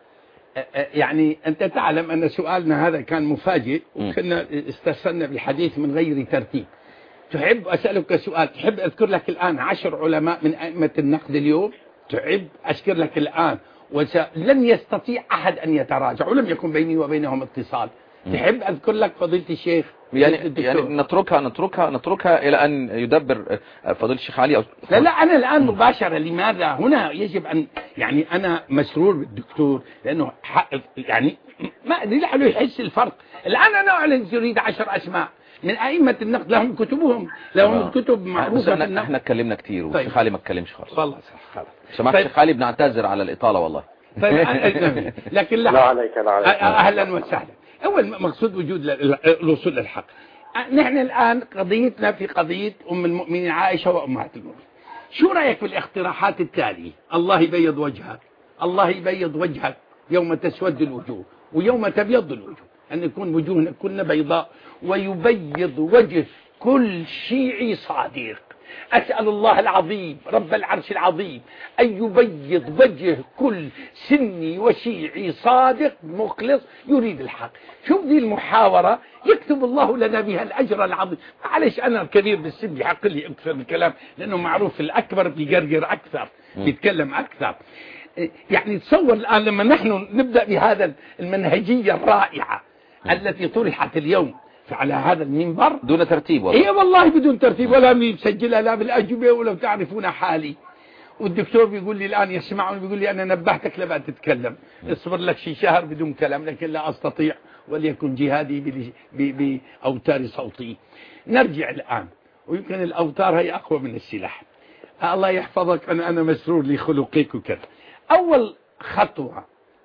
يعني أنت تعلم أن سؤالنا هذا كان مفاجئ وكنا استرسلنا بالحديث من غير ترتيب. تحب أسألك سؤال؟ تحب أذكر لك الآن عشر علماء من أئمة النقد اليوم؟ تحب أذكر لك الآن ولن يستطيع أحد أن يتراجع ولم يكن بيني وبينهم اتصال. تحب أذكر لك فضيلة الشيخ؟ يعني, يعني نتركها نتركها نتركها إلى أن يدبر فضيلة الشيخ علي أو لا لا أنا الآن مباشرة. لماذا؟ هنا يجب أن يعني أنا مسرور بالدكتور لأنه يعني ما أدري لعله يحس الفرق. الآن أنا أعلن أريد عشر أسماء من أئمة النقد لهم كتبهم لهم كتب معروفة. احنا احنا اتكلمنا كتير والشيخ طيب. علي ما اتكلمش خالص. والله صح خلاص. سمعت طيب. الشيخ علي بنعتذر على الإطالة والله. طيب لكن لا, لا عليك لا عليك. أهلا وسهلا. أول مقصود وجود الوصول للحق. نحن الآن قضيتنا في قضية أم المؤمنين عائشة وأمهات المؤمنين. شو رأيك في الاقتراحات التالية؟ الله يبيض وجهك، الله يبيض وجهك يوم تسود الوجوه ويوم تبيض الوجوه، أن يكون وجوهنا كلنا بيضاء ويبيض وجه كل شيعي صادق. أسأل الله العظيم رب العرش العظيم أن يبيض وجه كل سني وشيعي صادق مخلص يريد الحق. شوف دي المحاورة يكتب الله لنا بها الأجر العظيم. معلش أنا الكبير بالسن يحق لي أكثر الكلام لأنه معروف الأكبر بيقرقر أكثر بيتكلم أكثر. يعني تصور الآن لما نحن نبدأ بهذا المنهجية الرائعة التي طرحت اليوم على هذا المنبر دون ترتيب والله. ايه والله بدون ترتيب ولا مسجلها لا بالأجوبة ولو تعرفون حالي. والدكتور بيقول لي الآن يسمعني بيقول لي أنا نبهتك لبقى تتكلم اصبر لك شي شهر بدون كلام لكن لا أستطيع وليكن جهادي بأوتار صوتي. نرجع الآن ويمكن الأوتار هي أقوى من السلاح. الله يحفظك أنا أنا مسرور لخلقك وكذا. أول خطوة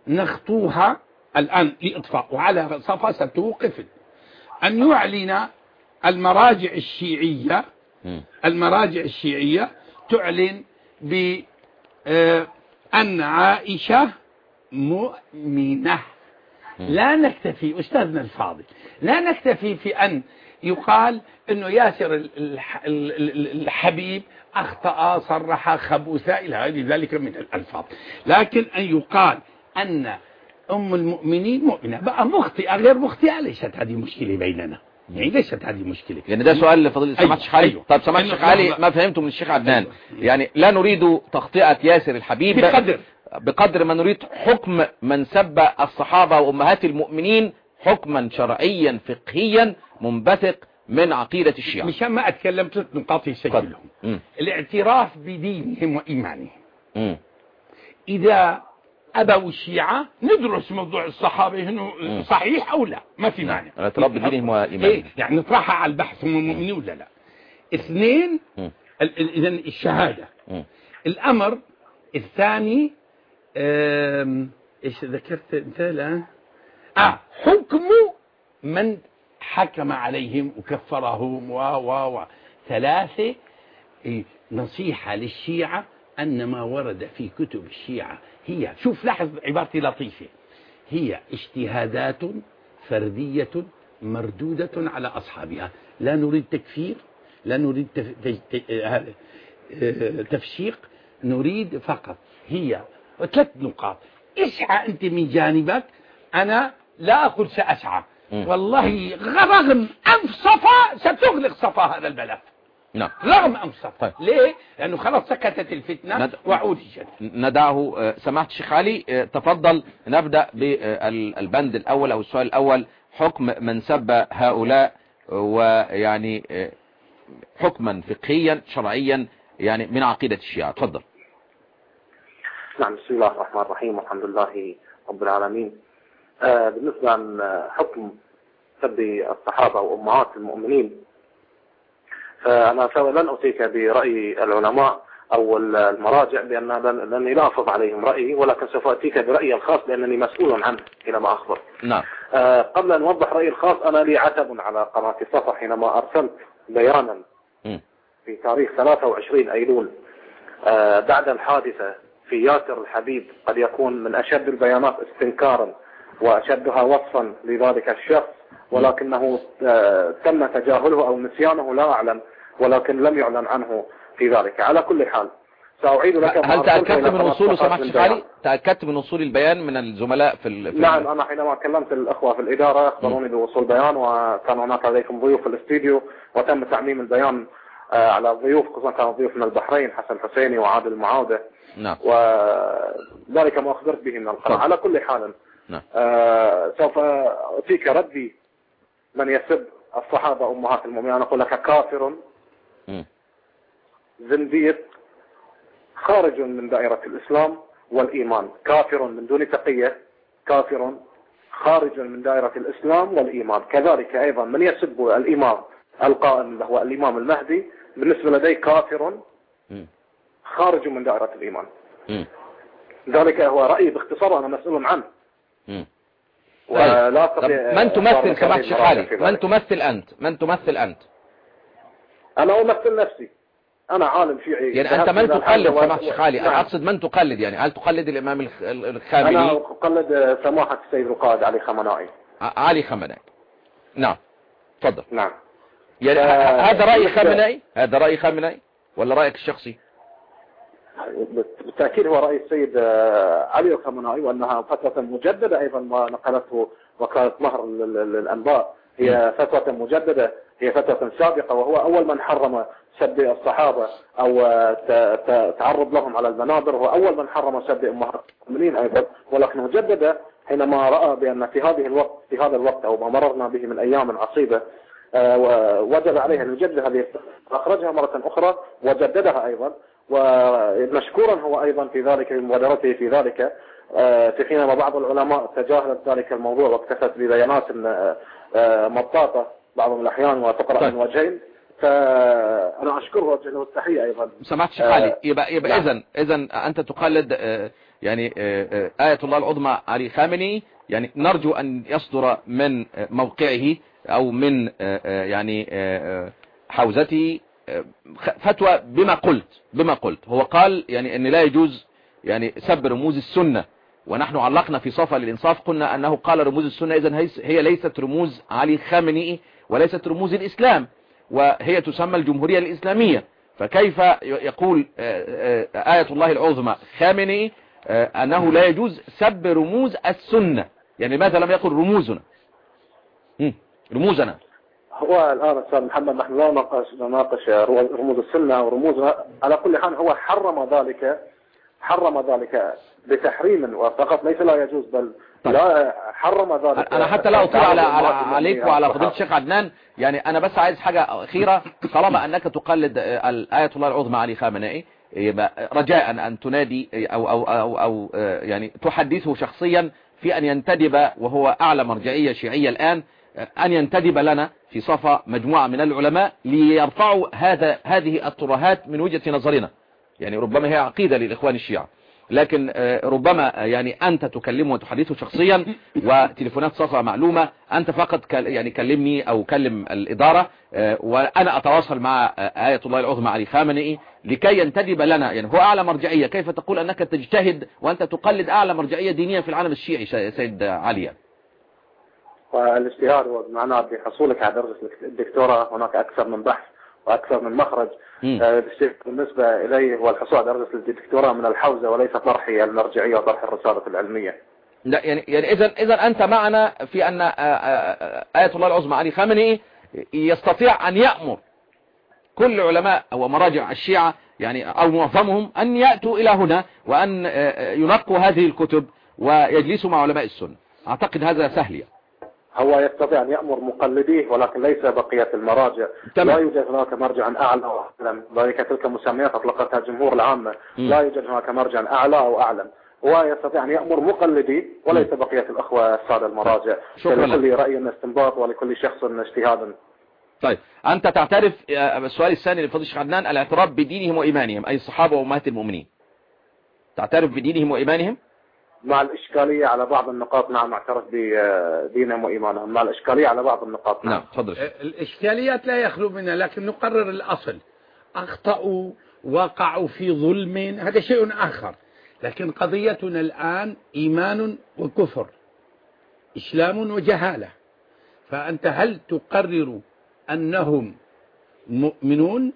نخطوها الآن لإطفاء وعلى صفا ستوقف أن يعلن المراجع الشيعية المراجع الشيعية تعلن بأن عائشة مؤمنة. لا نكتفي أستاذنا الفاضل لا نكتفي في أن يقال أنه ياسر الحبيب أخطأ صرح خبث إلى غير ذلك من الألفاظ، لكن أن يقال أن أم المؤمنين مؤمنة بقى مخطئة غير مخطئة. ليست هذه مشكلة بيننا يعني ليست هذه مشكلة. يعني ده سؤال لفضيلة سماحة الشيخ علي. أيوه. طيب سماحة الشيخ علي ما فهمته من الشيخ عدنان. يعني لا نريد تخطئة ياسر الحبيب بقدر بقدر ما نريد حكم من سب الصحابة وأمهات المؤمنين حكما شرعيا فقهيا منبثق من عقيدة الشيعة. مشان ما أتكلم ثلاث نقاط يسجلهم. الاعتراف بدينهم وإيمانهم. م. إذا أبوا الشيعة ندرس موضوع الصحابة هنا صحيح أو لا ما في معنى. الاعتراف بدينهم وإيمانهم إيه؟ يعني نطرحها على البحث هم مؤمنين ولا لا. اثنين إذن الشهادة. م. الأمر الثاني ايش ذكرت انت؟ لا اه حكم من حكم عليهم وكفرهم و و و ثلاثة نصيحة للشيعة أن ما ورد في كتب الشيعة هي، شوف لاحظ عبارتي لطيفة، هي اجتهادات فردية مردودة على أصحابها، لا نريد تكفير، لا نريد تف... تف... تفشيق، نريد فقط هي ثلاث نقاط. اسعى أنت من جانبك، أنا لا أقول سأسعى، والله رغم أنف صفا ستغلق صفا هذا الملف. نعم. رغم أنف صفا. طيب. ليه؟ لأنه خلاص سكتت الفتنة ند... وعود الجنة. ندعه. سماحة الشيخ علي تفضل. نبدأ بالبند الأول أو السؤال الأول، حكم من سب هؤلاء، ويعني حكما فقهيا شرعيا يعني من عقيدة الشيعة. تفضل. نعم. بسم الله الرحمن الرحيم، والحمد لله رب العالمين. آه بالنسبة عن حكم سب الصحابة وأمهات المؤمنين، فأنا لن أتيك برأي العلماء أو المراجع، لأنني لا أفرض عليهم رأيي، ولكن سوف أتيك برأيي الخاص لأنني مسؤول عنه حينما أخبر. نعم. آه قبل أن أوضح رأيي الخاص، أنا لي عتب على قناة صفا حينما أرسلت بيانا م. في تاريخ ثلاثة وعشرين أيلول آه بعد الحادثة في ياسر الحبيب، قد يكون من أشد البيانات استنكارا وأشدها وصفا لذلك الشخص، ولكنه تم تجاهله أو نسيانه لا أعلم، ولكن لم يعلن عنه في ذلك. على كل حال سأعيد لك. هل تأكدت من وصول سماحة الشيخ علي؟ تأكدت من وصول البيان من الزملاء في, ال... في نعم. أنا حينما كلمت الأخوة في الإدارة أخبروني بوصول بيان، وكان هناك عليكم ضيوف في الاستديو، وتم تعميم البيان على الضيوف، خصوصا كانوا ضيوف من البحرين، حسن حسيني وعادل معاودة. نعم. وذلك ما أخبرت به من القناة. على كل حال نعم. آه سوف أتيك ردي من يسب الصحابة أمهات المؤمنين. أنا أقول لك كافر م. زنديق خارج من دائرة الإسلام والإيمان، كافر من دون تقية، كافر خارج من دائرة الإسلام والإيمان. كذلك أيضا من يسب الإمام القائم هو الإمام المهدي، بالنسبة لدي كافر م. خارج من دائرة الإيمان. م. ذلك هو رأيي باختصار، أنا مسؤول عنه. م. ولا طيب. من تمثل سماحة الشيخ علي؟ من تمثل أنت؟ من تمثل أنت؟ أنا أمثل نفسي، أنا عالم شيعي. يعني أنت من تقلد سماحة الشيخ علي؟ أنا أقصد من تقلد، يعني هل تقلد الإمام الخامنئي؟ أنا أقلد سماحة السيد القائد علي خامنئي. علي خامنئي. نعم. تفضل. نعم. يعني هذا رأي خامنئي؟ هذا رأي خامنئي ولا رأيك الشخصي؟ بالتأكيد هو رأي السيد علي الخامنئي، وأنها فتوى مجددة أيضا ما نقلته وكالة مهر للأنباء، هي فتوى مجددة، هي فتوى سابقة، وهو أول من حرم سب الصحابة أو تعرض لهم على المنابر، هو أول من حرم سب أمهات المؤمنين أيضا، ولكنه جدد حينما رأى بأن في هذه الوقت في هذا الوقت أو ما مررنا به من أيام عصيبة وجب عليه أن يجدد هذه، أخرجها مرة أخرى وجددها أيضا، ومشكورا هو أيضا في ذلك بمبادرته في ذلك، في حينما بعض العلماء تجاهلت ذلك الموضوع واكتفت ببيانات مطاطة بعض الأحيان وتقرأ من وجهين، فأنا أشكره وجه له التحية أيضا. سمعت شيخ علي، يبقى يبقى إذن إذن أنت تقلد يعني آية الله العظمى علي خامنئي، يعني نرجو أن يصدر من موقعه أو من يعني حوزته فتوى بما قلت بما قلت هو قال يعني أن لا يجوز يعني سب رموز السنة، ونحن علقنا في صفة للإنصاف قلنا أنه قال رموز السنة، إذن هي ليست رموز علي خامنئي وليست رموز الإسلام، وهي تسمى الجمهورية الإسلامية، فكيف يقول آية الله العظمى خامنئي أنه لا يجوز سب رموز السنة؟ يعني لماذا لم يقل رموزنا رموزنا؟ هو الآن أستاذ محمد نحن لا نناقش نناقش رموز السنة أو رموزها، على كل حال هو حرم ذلك حرم ذلك بتحريم وفقط، ليس لا يجوز بل طيب. لا حرم ذلك. أنا حتى لا أطير على عليك وعلى فضيلة الشيخ عدنان، يعني أنا بس عايز حاجة أخيرة، طالما أنك تقلد آية الله العظمى علي خامنئي، يبقى رجاء أن تنادي أو أو أو, أو يعني تحدثه شخصيا في أن ينتدب، وهو أعلى مرجعية شيعية الآن، أن ينتدب لنا في صفا مجموعة من العلماء ليرفعوا هذا هذه الترهات من وجهة نظرنا، يعني ربما هي عقيدة للإخوان الشيعة. لكن ربما يعني أنت تكلمه وتحدثه شخصيا، وتليفونات صفا معلومة، أنت فقط يعني كلمني أو كلم الإدارة، وأنا أتواصل مع آية الله العظمى علي خامنئي لكي ينتدب لنا. يعني هو أعلى مرجعية، كيف تقول أنك تجتهد وأنت تقلد أعلى مرجعية دينية في العالم الشيعي سيد علي؟ والاجتهاد هو معناه بحصولك على درجة الدكتوراه هناك أكثر من بحث وأكثر من مخرج. الشيء بالنسبة إلي هو الحصول على درجة الدكتوراه من الحوزة وليس طرحي المرجعية وطرح الرسالة العلمية. لا يعني يعني إذا إذا أنت معنا في أن آية الله العظمى علي خامنئي يستطيع أن يأمر كل علماء أو مراجع الشيعة يعني أو معظمهم أن يأتوا إلى هنا وأن ينقوا هذه الكتب ويجلسوا مع علماء السنة. أعتقد هذا سهل يعني. هو يستطيع أن يأمر مقلديه ولكن ليس بقية المراجع. تمام. لا يوجد هناك مرجع أعلى أو أعلم، ذلك تلك مسميات أطلقتها الجمهور العامة. م. لا يوجد هناك مرجع أعلى أو أعلم، هو يستطيع أن يأمر مقلديه وليس م. بقية الأخوة السادة المراجع. لكل رأي استنباط ولكل شخص اجتهاد. طيب أنت تعترف، السؤال الثاني لفضيلة الشيخ عدنان، الاعتراف بدينهم وإيمانهم أي الصحابة وأمهات المؤمنين، تعترف بدينهم وإيمانهم؟ مع الإشكالية على بعض النقاط نعم اعترف بدينهم وإيمانهم، مع الإشكالية على بعض النقاط نعم. نعم تفضل. الإشكاليات لا يخلو منها، لكن نقرر الأصل. أخطأوا وقعوا في ظلم هذا شيء آخر، لكن قضيتنا الآن إيمان وكفر، إسلام وجهالة. فأنت هل تقرر أنهم مؤمنون؟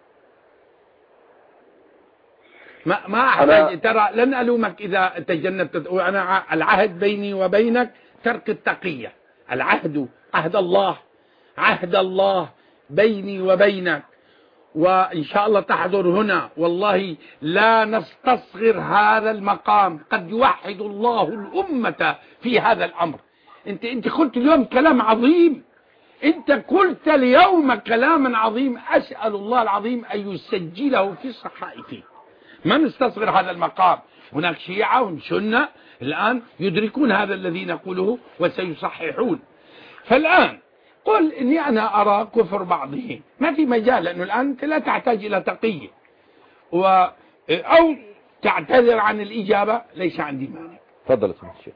ما ما أحتاج، ترى لن ألومك إذا تجنبت. وأنا العهد بيني وبينك ترك التقية. العهد عهد الله، عهد الله بيني وبينك، وإن شاء الله تحضر هنا. والله لا نستصغر هذا المقام، قد يوحد الله الأمة في هذا الأمر. أنت أنت قلت اليوم كلام عظيم، أنت قلت اليوم كلاما عظيم، أسأل الله العظيم أن يسجله في الصحائف. ما نستصغر هذا المقام. هناك شيعة وسنة الآن يدركون هذا الذي نقوله وسيصححون. فالآن قل إني أنا أرى كفر بعضهم، ما في مجال، لأنه الآن أنت لا تحتاج إلى تقية و... أو تعتذر عن الإجابة، ليس عندي مانع. تفضل الشيخ.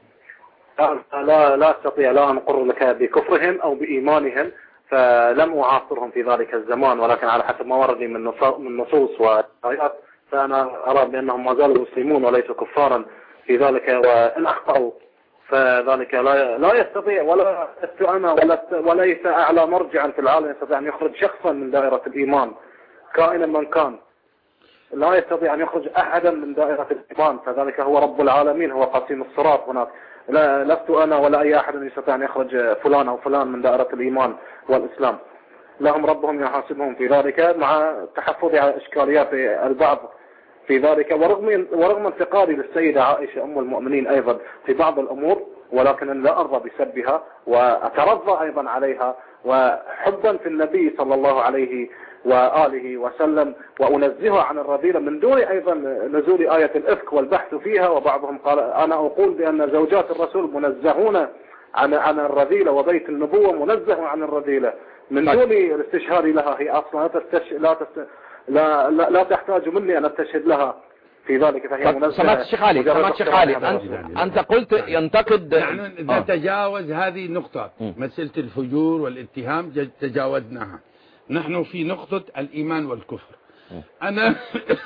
لا لا أستطيع لا أن أقر لك بكفرهم أو بإيمانهم، فلم أعاصرهم في ذلك الزمان، ولكن على حسب ما وردني من من نصوص وآيات فأنا أرى بأنهم ما زالوا مسلمون وليسوا كفارا في ذلك، وإن أخطأوا فذلك لا لا يستطيع ولا أنا ولا وليس أعلى مرجعا في العالم يستطيع أن يخرج شخصا من دائرة الإيمان كائنا من كان. لا يستطيع أن يخرج أحدا من دائرة الإيمان، فذلك هو رب العالمين، هو قسيم الصراط هناك. لا لست أنا ولا أي أحد يستطيع أن يخرج فلان أو فلان من دائرة الإيمان والإسلام. لهم ربهم يحاسبهم في ذلك، مع تحفظي على إشكاليات البعض في ذلك، ورغم ورغم انتقادي للسيدة عائشة أم المؤمنين أيضا في بعض الأمور، ولكن لا أرضى بسبها وأترضى أيضا عليها، وحبا في النبي صلى الله عليه وآله وسلم، وأنزهها عن الرذيلة من دون أيضا نزول آية الإفك والبحث فيها. وبعضهم قال أنا أقول بأن زوجات الرسول منزهون عن عن الرذيلة، وبيت النبوة منزه عن الرذيلة من دون الاستشهاد لها. هي أصلا لا تستش... لا, تست... لا, لا لا تحتاج مني أن أستشهد لها في ذلك، فهي منزهة. سمعت الشيخ علي، سمعت الشيخ علي، أنت, أنت قلت ينتقد يعني إذا آه. تجاوز هذه النقطة، مسألة الفجور والاتهام تجاوزناها. نحن في نقطة الإيمان والكفر. أنا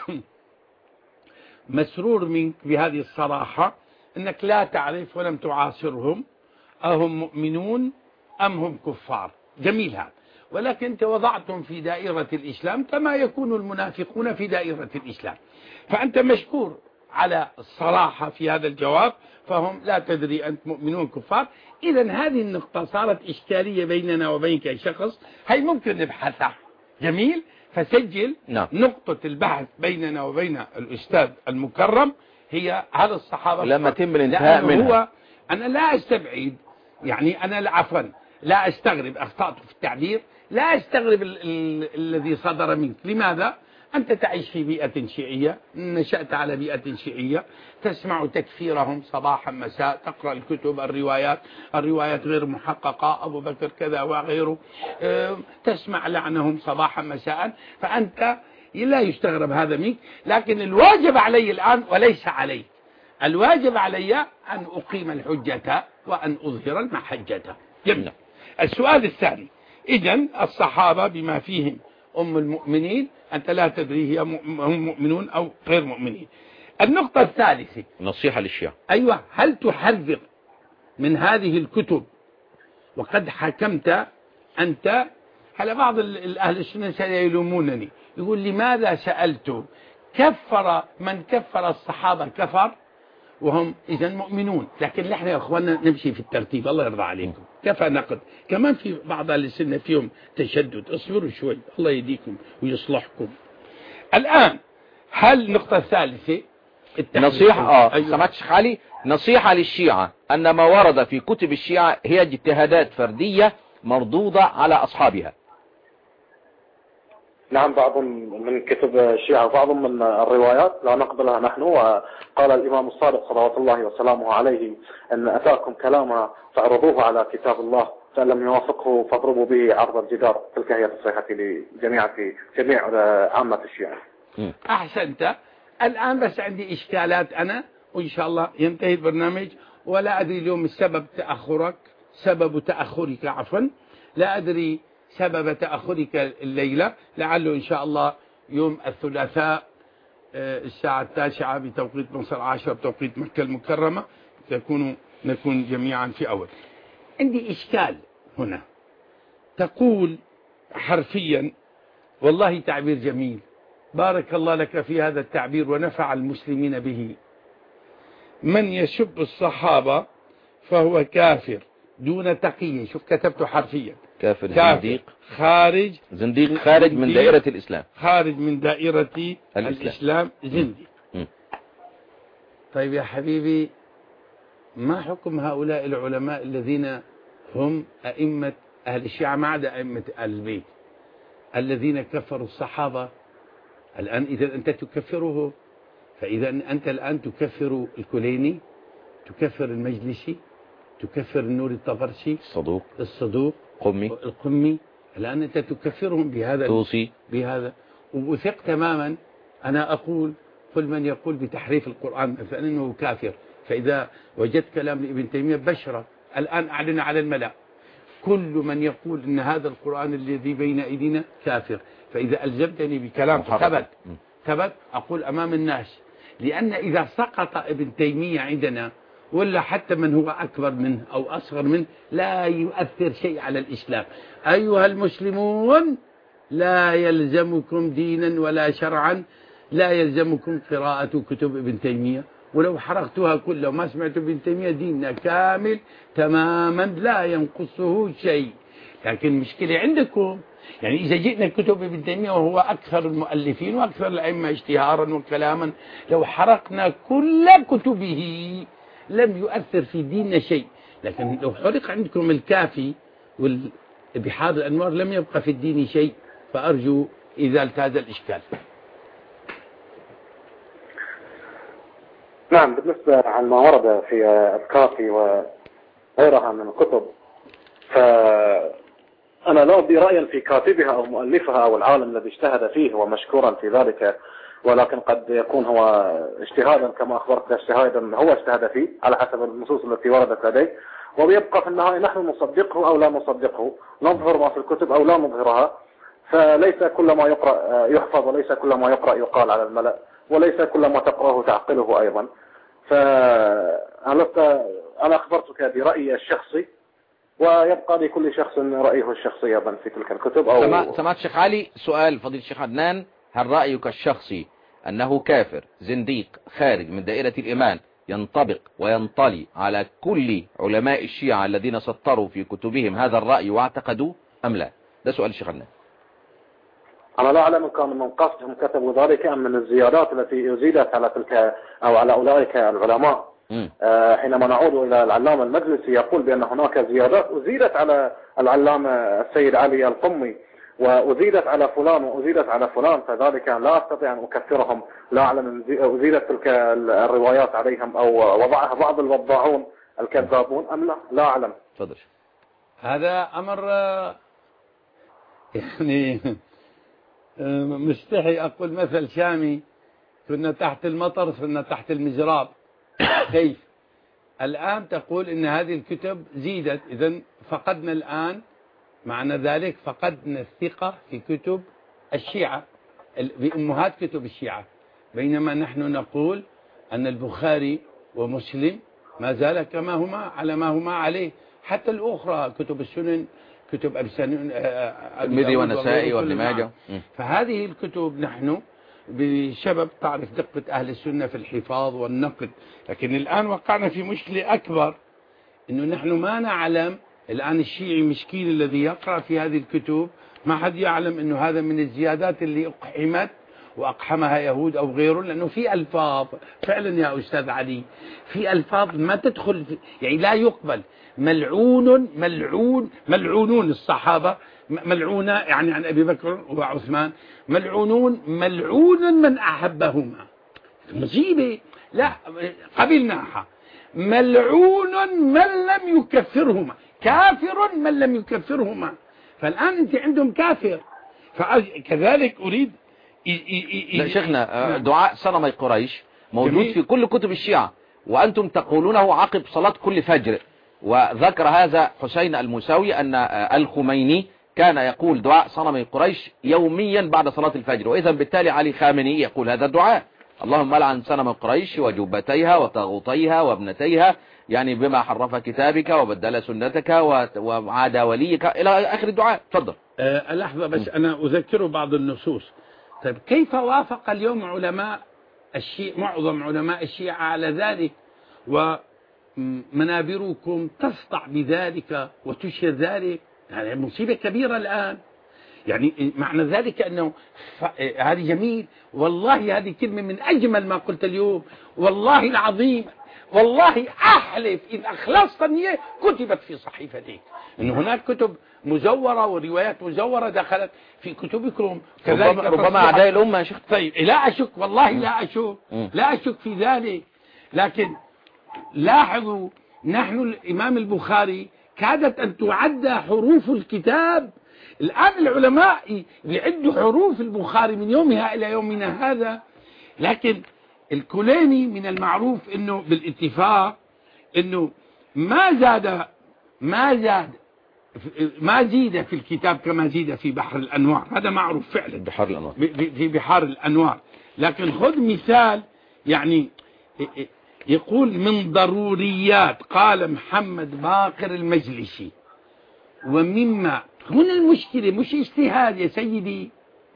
مسرور منك بهذه الصراحة، أنك لا تعرف ولم تعاصرهم أهم مؤمنون أم هم كفار. جميل هذا، ولكن أنت وضعتم في دائرة الإسلام كما يكون المنافقون في دائرة الإسلام، فأنت مشكور على الصراحة في هذا الجواب. فهم لا تدري أنت مؤمنون كفار. إذا هذه النقطة صارت إشكالية بيننا وبينك يا شخص، هي ممكن نبحثها. جميل، فسجل نعم. نقطة البحث بيننا وبين الأستاذ المكرم هي هل الصحابة لما تم الانتهاء منها. هو أنا لا أستبعد، يعني أنا عفوا لا أستغرب، أخطأت في التعبير، لا أستغرب ال ال الذي صدر منك. لماذا؟ أنت تعيش في بيئة شيعية، نشأت على بيئة شيعية، تسمع تكفيرهم صباحا مساء، تقرأ الكتب، الروايات الروايات غير محققة، أبو بكر كذا وغيره، تسمع لعنهم صباحا مساء. فأنت لا يستغرب هذا منك، لكن الواجب علي الآن وليس عليك، الواجب علي أن أقيم الحجة وأن أظهر المحجة. جميل. السؤال الثاني، إذن الصحابة بما فيهم أم المؤمنين أنت لا تدري هي هم مؤمنون أو غير مؤمنين. النقطة الثالثة نصيحة للشيعة. أيوة، هل تحذر من هذه الكتب وقد حكمت أنت؟ هل بعض الأهل السنة سيلومونني، يقول لماذا سألت؟ كفر من كفر الصحابة كفر وهم إذن مؤمنون، لكن نحن يا أخوانا نمشي في الترتيب، الله يرضى عليكم، كفى نقد. كمان في بعض أهل السنة فيهم تشدد، اصبروا شوي الله يهديكم ويصلحكم. الآن هل النقطة الثالثة نصيحة اه أيوة. سمعت شيخ علي، نصيحة للشيعة أن ما ورد في كتب الشيعة هي اجتهادات فردية مردودة على أصحابها. نعم، بعض من كتب الشيعة وبعض من الروايات لا نقبلها نحن، وقال الإمام الصادق صلوات الله وسلامه عليه أن أتاكم كلاما فاعرضوه على كتاب الله، فإن لم يوافقه فاضربوا به عرض الجدار. تلك هي النصيحة لجميع في جميع عامة الشيعة. أحسنت. الآن بس عندي إشكالات أنا، وإن شاء الله ينتهي البرنامج، ولا أدري اليوم السبب تأخرك سبب تأخرك عفوا لا أدري سبب تأخرك الليلة، لعله إن شاء الله يوم الثلاثاء الساعة التاسعة بتوقيت مصر، عشرة بتوقيت مكة المكرمة، تكون نكون جميعا في أول. عندي إشكال هنا، تقول حرفيا، والله تعبير جميل، بارك الله لك في هذا التعبير ونفع المسلمين به، من يسب الصحابة فهو كافر دون تقية. شوف كتبته حرفيا، كافر, كافر زنديق خارج زنديق خارج من دائرة الإسلام، خارج من دائرة الإسلام, الإسلام زنديق. طيب يا حبيبي، ما حكم هؤلاء العلماء الذين هم أئمة أهل الشيعة ما عدا أئمة أهل البيت الذين كفروا الصحابة؟ الآن إذا أنت تكفره، فإذا أنت الآن تكفر الكليني، تكفر المجلسي، تكفر النور الطبرسي، الصدوق الصدوق قمي القمي، الآن أنت تكفرهم بهذا توصي بهذا. ووثق تماما، أنا أقول كل من يقول بتحريف القرآن فإنه كافر. فإذا وجدت كلام لابن تيمية بشرة الآن أعلن على الملأ، كل من يقول إن هذا القرآن الذي بين أيدينا كافر، فإذا ألزمتني بكلام ثبت ثبت أقول أمام الناس، لأن إذا سقط ابن تيمية عندنا ولا حتى من هو أكبر منه أو أصغر منه لا يؤثر شيء على الإسلام. أيها المسلمون، لا يلزمكم دينا ولا شرعا، لا يلزمكم قراءة كتب ابن تيمية، ولو حرقتها كلها وما سمعت ابن تيمية ديننا كامل تماما لا ينقصه شيء. لكن مشكلة عندكم، يعني إذا جئنا كتب ابن تيمية وهو أكثر المؤلفين وأكثر الأئمة اشتهارا وكلاما، لو حرقنا كل كتبه لم يؤثر في ديننا شيء. لكن لو حرق عندكم الكافي والبحار الأنوار لم يبقى في الدين شيء، فأرجو إزالة هذا الإشكال. نعم، بالنسبة عن ما ورد في الكافي وغيرها من الكتب، فأنا لا أبدي رأيا في كاتبها أو مؤلفها أو العالم الذي اجتهد فيه ومشكورا في ذلك، ولكن قد يكون هو اجتهادا كما أخبرت اجتهادا هو اجتهد فيه على حسب النصوص التي وردت لديه، ويبقى في النهاية نحن نصدقه أو لا نصدقه، نظهر ما في الكتب أو لا نظهرها. فليس كل ما يقرأ يحفظ، وليس كل ما يقرأ يقال على الملأ، وليس كل ما تقرأه تعقله أيضا. فأنا أنا أخبرتك برأيي الشخصي، ويبقى لكل شخص رأيه الشخصي أيضا في تلك الكتب. أو سمعت شيخ علي، سؤال فضيلة الشيخ عدنان، هل رأيك الشخصي أنه كافر زنديق خارج من دائرة الإيمان ينطبق وينطلي على كل علماء الشيعة الذين سطروا في كتبهم هذا الرأي واعتقدوا أم لا؟ ده سؤال الشيخ عدنان. أنا لا أعلم إن كان من قصدهم كتبوا ذلك أم من الزيادات التي أزيدت على تلك أو على أولئك العلماء. آه حينما نعود إلى العلامة المجلسي يقول بأن هناك زيادات أزيدت على العلامة السيد علي القمي، وأزيدت على فلان وأزيدت على فلان، فذلك لا أستطيع أن أكثرهم. لا أعلم أزيدت تلك الروايات عليهم أو وضعها بعض الوضاعون الكذابون أم لا، لا أعلم. تفضل. هذا أمر يعني مستحي أقول مثل شامي، كنا تحت المطر صرنا تحت المجراب. كيف الآن تقول إن هذه الكتب زيدت، إذن فقدنا الآن، معنى ذلك فقدنا الثقة في كتب الشيعة، بأمهات كتب الشيعة، بينما نحن نقول أن البخاري ومسلم ما زال كما هما على ما هما عليه، حتى الأخرى كتب السنن، كتب الترمذي والنسائي وابن ماجه. فهذه الكتب نحن بسبب تعرف دقة أهل السنة في الحفاظ والنقد، لكن الآن وقعنا في مشكلة أكبر، إنه نحن ما نعلم الآن الشيعي مسكين الذي يقرأ في هذه الكتب ما حد يعلم إنه هذا من الزيادات اللي أقحمت وأقحمها يهود أو غيره، لأنه في ألفاظ فعلا يا أستاذ علي، في ألفاظ ما تدخل في يعني لا يقبل. ملعون ملعون ملعونون الصحابة ملعونة يعني عن أبي بكر وعثمان، ملعونون ملعون من أحبهما، مصيبة. لا قبلناها. ملعون من لم يكفرهما، كافر من لم يكفرهما. فالآن أنت عندهم كافر، فكذلك أريد لا شيخنا دعاء صنمي قريش موجود جميل في كل كتب الشيعة، وأنتم تقولونه عقب صلاة كل فجر. وذكر هذا حسين الموسوي أن الخميني كان يقول دعاء صنمي قريش يوميا بعد صلاة الفجر، وإذا بالتالي علي خامنئي يقول هذا الدعاء: اللهم لعن صنم قريش وجبتيها وطاغوتيها وابنتيها، يعني بما حرف كتابك وبدل سنتك وعاد وليك إلى آخر الدعاء. تفضل. أه لحظة بس أنا أذكر بعض النصوص. طيب كيف وافق اليوم علماء الشيعة، معظم علماء الشيعة على ذلك، ومنابركم تسطع بذلك وتشهر ذلك؟ يعني مصيبة كبيرة الآن. يعني معنى ذلك أنه هذه جميل، والله هذه كلمة من أجمل ما قلت اليوم، والله العظيم، والله أحلف إن أخلصت النية كتبت في صحيفتك. إن هناك كتب مزورة وروايات مزورة دخلت في كتبكم كذلك، ربما أعداء الأمة يا شيخ. طيب لا أشك، والله لا أشك، لا أشك في ذلك. لكن لاحظوا، نحن الإمام البخاري كادت أن تعد حروف الكتاب. الآن العلماء يعدوا حروف البخاري من يومها إلى يومنا هذا. لكن الكليني من المعروف أنه بالاتفاق أنه ما زاد ما زاد ما زيد في الكتاب كما زيد في بحر الأنوار، هذا معروف فعلا، بحر الأنوار، في بحار الأنوار. لكن خذ مثال، يعني يقول من ضروريات، قال محمد باقر المجلسي، ومما هنا المشكلة مش اجتهاد يا سيدي،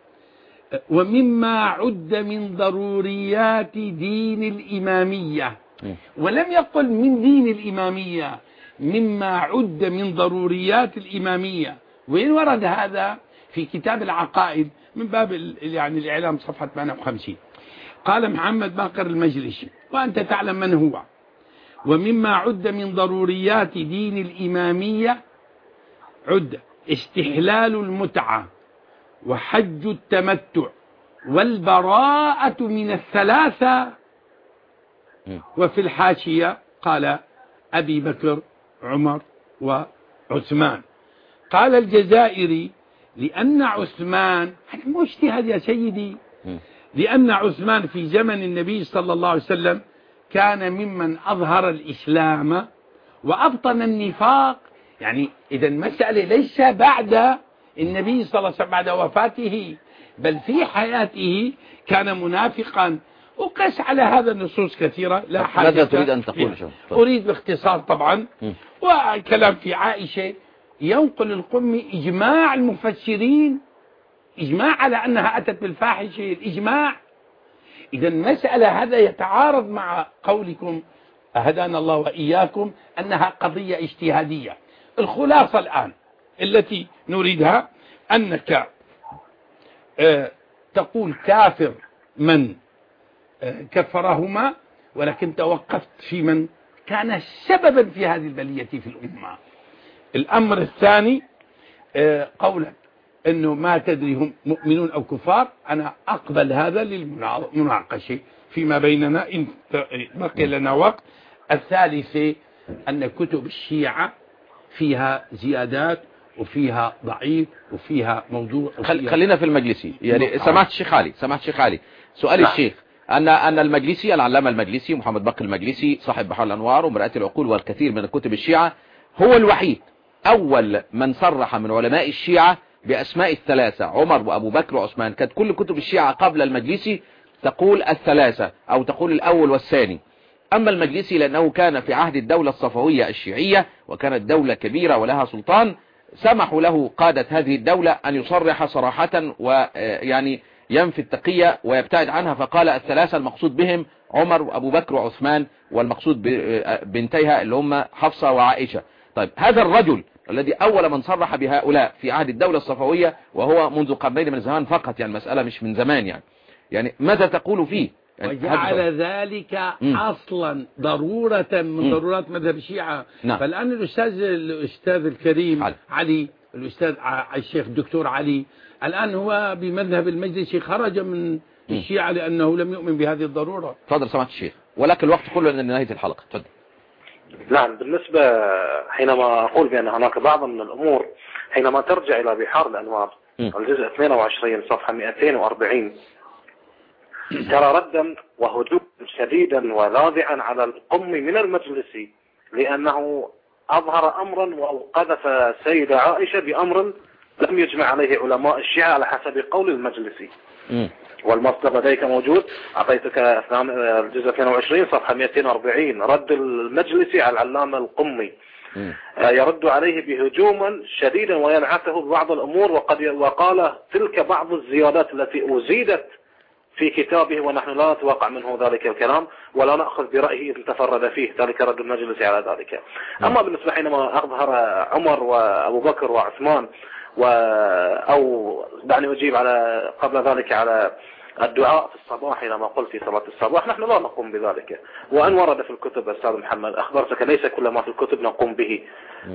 ومما عد من ضروريات دين الإمامية، ولم يقل من دين الإمامية، مما عد من ضروريات الإمامية. وين ورد هذا؟ في كتاب العقائد من باب يعني الإعلام صفحة ثمانية وخمسين. قال محمد باقر المجلسي، وأنت تعلم من هو: ومما عد من ضروريات دين الإمامية عد استحلال المتعة وحج التمتع والبراءة من الثلاثة. وفي الحاشية قال أبي بكر عمر وعثمان. قال الجزائري: لأن عثمان، هذا مو اجتهاد يا سيدي، لأن عثمان في زمن النبي صلى الله عليه وسلم كان ممن أظهر الإسلام وأبطن النفاق. يعني إذا المسألة ليس بعد النبي صلى الله عليه وسلم بعد وفاته، بل في حياته كان منافقا. وقس على هذا النصوص كثيرة لا حاجة. ماذا تريد أن تقول؟ أريد باختصار طبعا، وكلام في عائشة ينقل القمي إجماع المفسرين، إجماع على أنها أتت بالفاحشة، الإجماع. إذا المسألة هذا يتعارض مع قولكم هدانا الله وإياكم أنها قضية اجتهادية. الخلاصة الآن التي نريدها أنك آه تقول كافر من آه كفرهما، ولكن توقفت في من كان سببا في هذه البلية في الأمة. الأمر الثاني آه قولك أنه ما تدري هم مؤمنون أو كفار، أنا أقبل هذا للمناقشة فيما بيننا إن بقي لنا وقت. الثالثة أن كتب الشيعة فيها زيادات وفيها ضعيف وفيها موضوع خل... خلينا في المجلسي. يعني سمعت الشيخ علي سمعت الشيخ علي سؤال لا. الشيخ أن أن المجلسي العلامة المجلسي محمد بكر المجلسي صاحب بحار الأنوار ومرآة العقول والكثير من الكتب الشيعة هو الوحيد أول من صرح من علماء الشيعة بأسماء الثلاثة عمر وأبو بكر وعثمان. كانت كل كتب الشيعة قبل المجلسي تقول الثلاثة أو تقول الأول والثاني. أما المجلسي لأنه كان في عهد الدولة الصفوية الشيعية وكانت دولة كبيرة ولها سلطان سمحوا له قادة هذه الدولة أن يصرح صراحة ويعني ينفي التقية ويبتعد عنها، فقال الثلاثة المقصود بهم عمر وأبو بكر وعثمان والمقصود بنتيها اللي هم حفصة وعائشة. طيب هذا الرجل الذي أول من صرح بهؤلاء في عهد الدولة الصفوية وهو منذ قرنين من الزمان فقط، يعني مسألة مش من زمان، يعني يعني ماذا تقول فيه؟ يعني وجعل ذلك م. أصلا ضرورة من م. ضرورات مذهب الشيعة. نعم. فالآن الأستاذ الأستاذ الكريم علي, علي الأستاذ الشيخ الدكتور علي الآن هو بمذهب المجلسي خرج من الشيعة لأنه لم يؤمن بهذه الضرورة. تفضل سمعت الشيخ، ولكن الوقت كله لنهاية الحلقة. تفضل. نعم، بالنسبة حينما أقول بأن هناك بعض من الأمور حينما ترجع إلى بحار الأنوار م. الجزء اثنين وعشرين صفحة مئتين وأربعين ترى ردا وهجوما شديدا ولاذعا على القم من المجلسي لأنه أظهر أمرا وقذف السيدة عائشة بأمر لم يجمع عليه علماء الشيعة على حسب قول المجلسي. م. والمصدر لديك موجود، أعطيتك الجزء اثنين وعشرين صفحة مئتين وأربعين رد المجلسي على العلامة القمي م. يرد عليه بهجوما شديدا وينعته ببعض الأمور وقد وقال تلك بعض الزيادات التي أزيدت في كتابه ونحن لا نتوقع منه ذلك الكلام ولا نأخذ برأيه إذ تفرد فيه، ذلك رد المجلس على ذلك. أما بالنسبة حينما أظهر عمر وأبو بكر وعثمان و أو دعني أجيب على قبل ذلك على الدعاء في الصباح حينما قلت في صلاة الصباح، نحن لا نقوم بذلك، وأن ورد في الكتب أستاذ محمد أخبرتك ليس كل ما في الكتب نقوم به،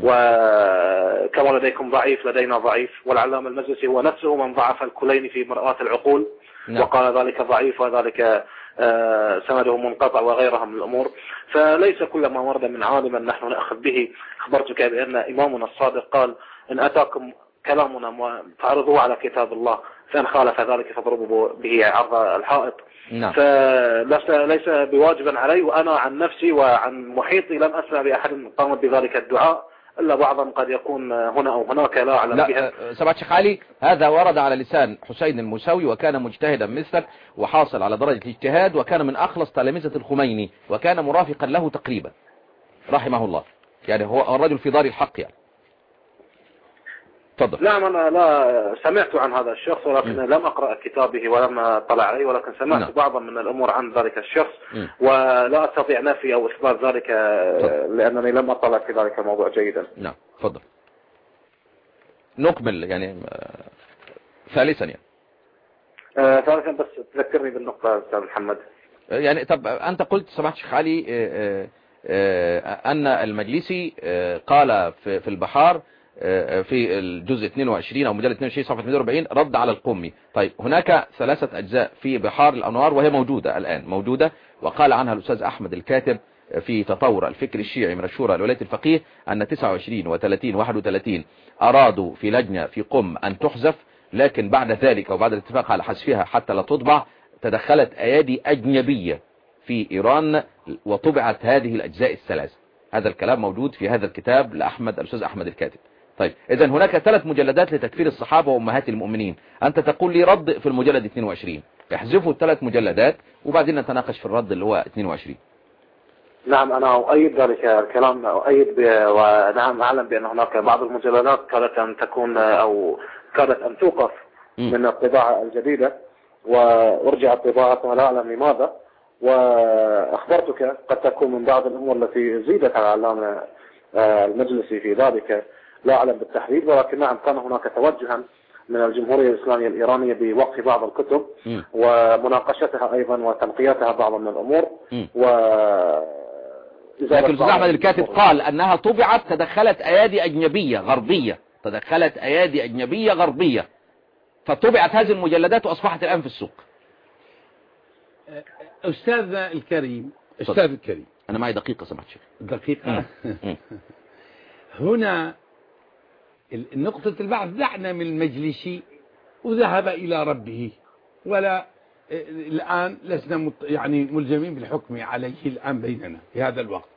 وكما لديكم ضعيف لدينا ضعيف، والعلامة المجلسي هو نفسه من ضعف الكليني في مرآة العقول نعم. وقال ذلك ضعيف وذلك سنده منقطع وغيرها من الأمور، فليس كل ما ورد من عالم نحن نأخذ به. أخبرتك بأن إمامنا الصادق قال إن أتاكم كلامنا فعرضوه على كتاب الله فإن خالف ذلك فاضربوا به عرض الحائط نعم. فليس بواجبا علي، وأنا عن نفسي وعن محيطي لم أسمع بأحد قام بذلك الدعاء إلا بعضا قد يكون هنا أو هناك لا أعلم بها. سمعت شيخ علي هذا ورد على لسان حسين الموسوي وكان مجتهدا مثلك وحاصل على درجة الاجتهاد وكان من أخلص تلامذة الخميني وكان مرافقا له تقريبا رحمه الله، يعني هو الرجل في دار الحق يعني. تفضل. نعم أنا لا سمعت عن هذا الشخص ولكن م. لم أقرأ كتابه ولم أطلع عليه، ولكن سمعت نعم. بعضا من الأمور عن ذلك الشخص م. ولا أستطيع نفي أو إثبات ذلك فضل. لأنني لم أطلع في ذلك الموضوع جيدا. نعم تفضل. نكمل يعني ثالثا يعني آه ثالثا بس تذكرني بالنقطة أستاذ محمد. يعني طب أنت قلت سمعت شيخ علي آه آه أن المجلسي آه قال في, في البحار في الجزء اثنين وعشرين أو مجلد اثنين وعشرين صفحة مئتين وأربعين رد على القمي. طيب هناك ثلاثة أجزاء في بحار الأنوار وهي موجودة الآن موجودة، وقال عنها الأستاذ أحمد الكاتب في تطور الفكر الشيعي من الشورى لولاية الفقيه أن تسعة وعشرين وثلاثين وواحد وثلاثين أرادوا في لجنة في قم أن تحذف، لكن بعد ذلك وبعد الاتفاق على حذفها حتى لا تطبع تدخلت أيادي أجنبية في إيران وطبعت هذه الأجزاء الثلاث. هذا الكلام موجود في هذا الكتاب لأحمد الأستاذ أحمد الكاتب. طيب إذا هناك ثلاث مجلدات لتكفير الصحابة وأمهات المؤمنين، أنت تقول لي رد في المجلد اثنين وعشرين، احذفوا الثلاث مجلدات وبعدين نتناقش في الرد اللي هو اثنين وعشرين. نعم أنا أؤيد ذلك الكلام، أؤيد ونعم أعلم بأن هناك بعض المجلدات كادت أن تكون أو كادت أن توقف م. من الطباعة الجديدة وارجعت طباعتها لا أعلم لماذا، وأخبرتك قد تكون من بعض الأمور التي زيدت على العلامة المجلسي في ذلك لا أعلم بالتحديد، ولكن نعم كان هناك توجها من الجمهورية الإسلامية الإيرانية بوقف بعض الكتب م. ومناقشتها أيضا وتنقيتها بعض من الأمور و لكن الأستاذ أحمد الكاتب قال أنها طبعت تدخلت أيادي أجنبية غربية تدخلت أيادي أجنبية غربية فطبعت هذه المجلدات وأصبحت الآن في السوق. أستاذ الكريم أستاذ الكريم أنا معي دقيقة سمحت شيخ. دقيقة هنا نقطة البعث دعنا من المجلس وذهب إلى ربه، ولا الآن لسنا يعني ملزمين بالحكم عليه الآن بيننا في هذا الوقت.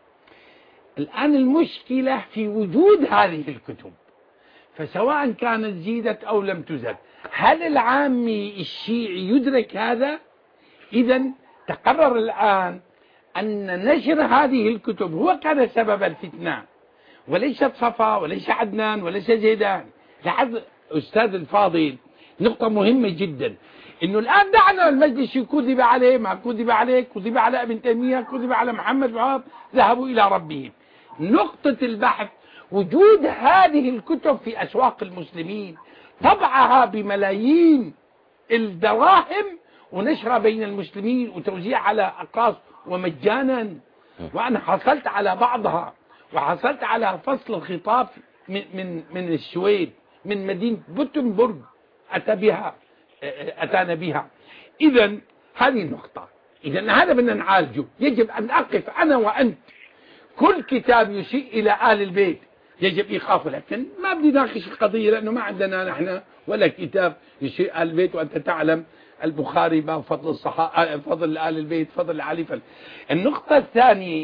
الآن المشكلة في وجود هذه الكتب، فسواء كانت زيدت أو لم تزد، هل العامي الشيعي يدرك هذا؟ إذا تقرر الآن أن نشر هذه الكتب هو كان سبب الفتنة، وليست صفا وليس عدنان وليس زيدان. لحظ أستاذ الفاضل، نقطة مهمة جدا، إنه الآن دعنا المجلس كذب عليه، ما كذب عليه، كذب على ابن تيمية، كذب على محمد وهاب، ذهبوا إلى ربهم. نقطة البحث وجود هذه الكتب في أسواق المسلمين، طبعها بملايين الدراهم ونشرها بين المسلمين وتوزيع على أقراص ومجانا. وأنا حصلت على بعضها، وحصلت على فصل الخطاب من من من السويد، من مدينة بوتنبورغ أتى بها أتانا بها. إذا هذه النقطة، إذا هذا بدنا نعالجه. يجب أن أقف أنا وأنت، كل كتاب يشير إلى آل البيت يجب إيقافه، لكن ما بدي ناقش القضية لأنه ما عندنا نحن ولا كتاب يشير آل البيت، وأنت تعلم البخاري باب فضل الصحابة، فضل آل البيت، فضل علي. النقطة الثانية،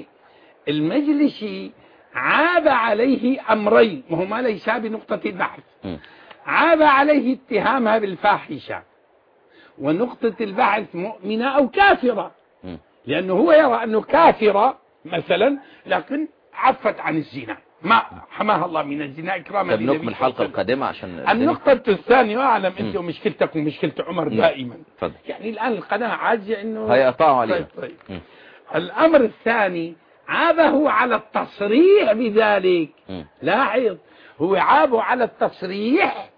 المجلسي عاب عليه أمرين، وهما ليس بنقطة البحث. عاب عليه اتهامها بالفاحشة، ونقطة البحث مؤمنة أو كافرة، لأنه هو يرى أنه كافرة مثلا، لكن عفت عن الزنا، ما حماها الله من الزنا إكراما للنبي. نكمل الحلقة القادمة عشان النقطة الثانية، وأعلم أنت ومشكلتك ومشكلة عمر دائما. فضل. يعني الآن القناة عاجزة إنه هيقطعوا عليه. طيب طيب. الأمر الثاني، عابه على التصريح بذلك. لاحظ، هو عابه على التصريح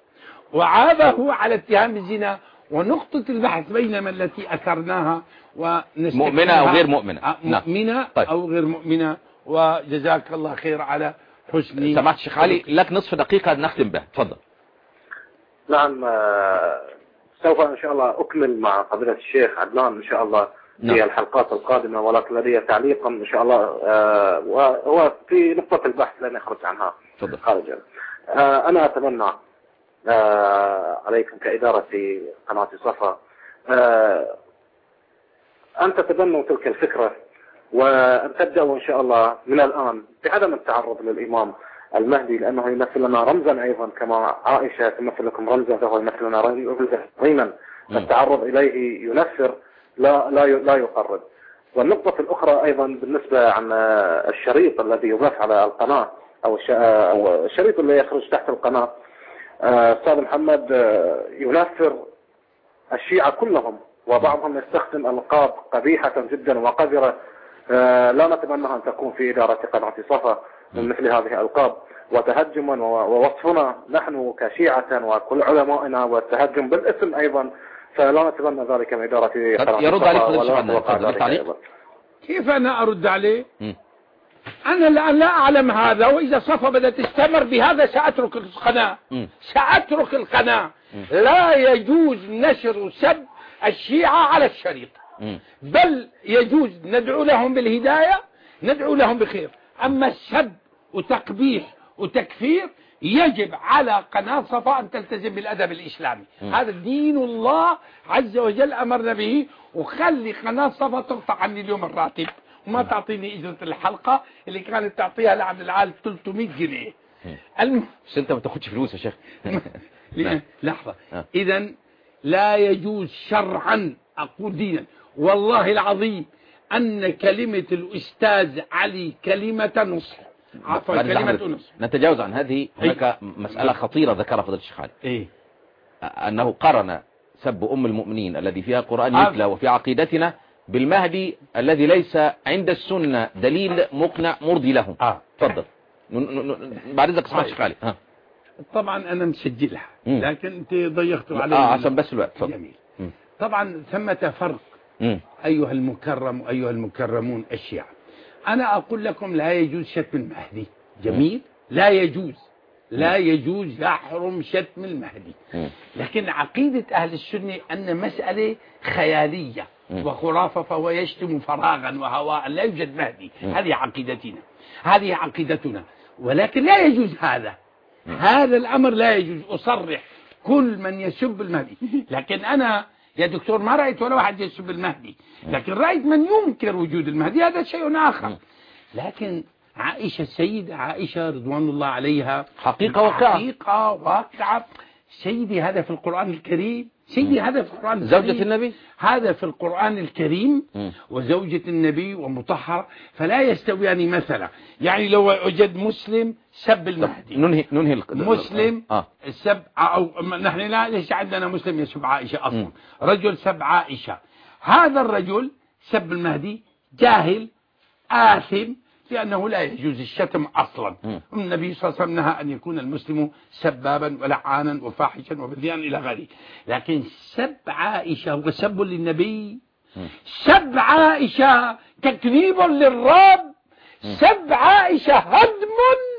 وعابه على اتهام الزنا. ونقطة البحث بينما التي أثرناها مؤمنة أو غير مؤمنة، مؤمنة طيب. أو غير مؤمنة. وجزاك الله خير على حسن سمعت الشيخ علي، لك نصف دقيقة نختم بها، تفضل. نعم، سوف إن شاء الله أكمل مع فضيلة الشيخ عدنان إن شاء الله في نعم. الحلقات القادمة، ولكن لدي تعليقا إن شاء الله، وهو في نقطة البحث لن يخرج عنها خارجا. أنا أتمنى عليكم كإدارة في قناة صفا أن تتبنوا تلك الفكرة، وأن تبدأوا إن شاء الله من الآن بعدم التعرض للإمام المهدي، لأنه يمثل لنا رمزا أيضا، كما عائشة تمثل لكم رمزا، فهو يمثل لنا رمزا عظيما. التعرض إليه ينفر لا لا لا يقرب. والنقطة الأخرى أيضا بالنسبة عن الشريط الذي يضاف على القناة، أو الشريط اللي يخرج تحت القناة، أستاذ محمد ينفر الشيعة كلهم، وبعضهم يستخدم ألقاب قبيحة جدا وقذرة، لا نتمنى أن تكون في إدارة قناة صفا من مثل هذه الألقاب، وتهجما ووصفنا نحن كشيعة وكل علمائنا، والتهجم بالاسم أيضا، فلا نتمنى ذلك من إدارة قناة يرد عليك فضل. كيف أنا أرد عليه؟ م. أنا الآن لا أعلم هذا، وإذا صفا بدأت تستمر بهذا سأترك القناة. م. سأترك القناة. م. لا يجوز نشر سب الشيعة على الشريط، م. بل يجوز ندعو لهم بالهداية، ندعو لهم بخير. أما السب وتقبيح وتكفير يجب على قناة صفا أن تلتزم بالأدب الإسلامي. م. هذا دين الله عز وجل أمرنا به. وخلي قناة صفا تقطع عني اليوم الراتب، وما تعطيني إجرة الحلقة اللي كانت تعطيها لعبد العال ثلاثمئة جنيه. الم... بس أنت ما تاخدش فلوس يا شيخ. لحظة. إذن لا يجوز شرعا، أقول دينا والله العظيم، أن كلمة الأستاذ علي كلمة نصح، عفوا كلمة نصح. نتجاوز عن هذه. هناك إيه؟ مسألة خطيرة ذكرها فضيلة الشيخ علي، إيه؟ أنه قرن سب أم المؤمنين الذي فيها القرآن يتلى وفي عقيدتنا بالمهدي الذي ليس عند السنة دليل مقنع مرضي لهم. آه. تفضل بعد ذلك اسمع الشيخ علي. ها. طبعا أنا مسجلها، لكن أنت ضيقتوا علي. آه عشان بس الوقت. جميل. م. طبعا ثمة فرق م. أيها المكرم وأيها المكرمون الشيعة. أنا أقول لكم لا يجوز شتم المهدي. جميل. م. لا يجوز، لا يجوز، يحرم شتم المهدي. لكن عقيدة أهل السنة أن مسألة خيالية وخرافة، فهو يشتم فراغا وهواء، لا يوجد مهدي. هذه عقيدتنا، هذه عقيدتنا، ولكن لا يجوز هذا. هذا الأمر لا يجوز. أصرح كل من يسب المهدي، لكن أنا يا دكتور ما رأيت ولا واحد يسب المهدي، لكن رأيت من ينكر وجود المهدي، هذا شيء آخر. لكن عائشة السيدة عائشة رضوان الله عليها حقيقة واقعة، حقيقة واقعة. سيدي هذا في القرآن الكريم، سيدي هذا في القرآن الكريم، زوجة النبي هذا في القرآن الكريم م. وزوجة النبي ومطهرة، فلا يستويان مثلا. يعني لو وجد مسلم سب المهدي، ننهي ننهي مسلم آه. سب، أو نحن لا ليس عندنا مسلم يسب عائشة أصلا، م. رجل سب عائشة، هذا الرجل سب المهدي جاهل آثم، لأنه لا يجوز الشتم أصلا. م. النبي صلى الله عليه وسلم نهى أن يكون المسلم سبابا ولعانا وفاحشا وبذيئا إلى غيره. لكن سب عائشة وسب للنبي، م. سب عائشة تكذيب للرب، م. سب عائشة هدم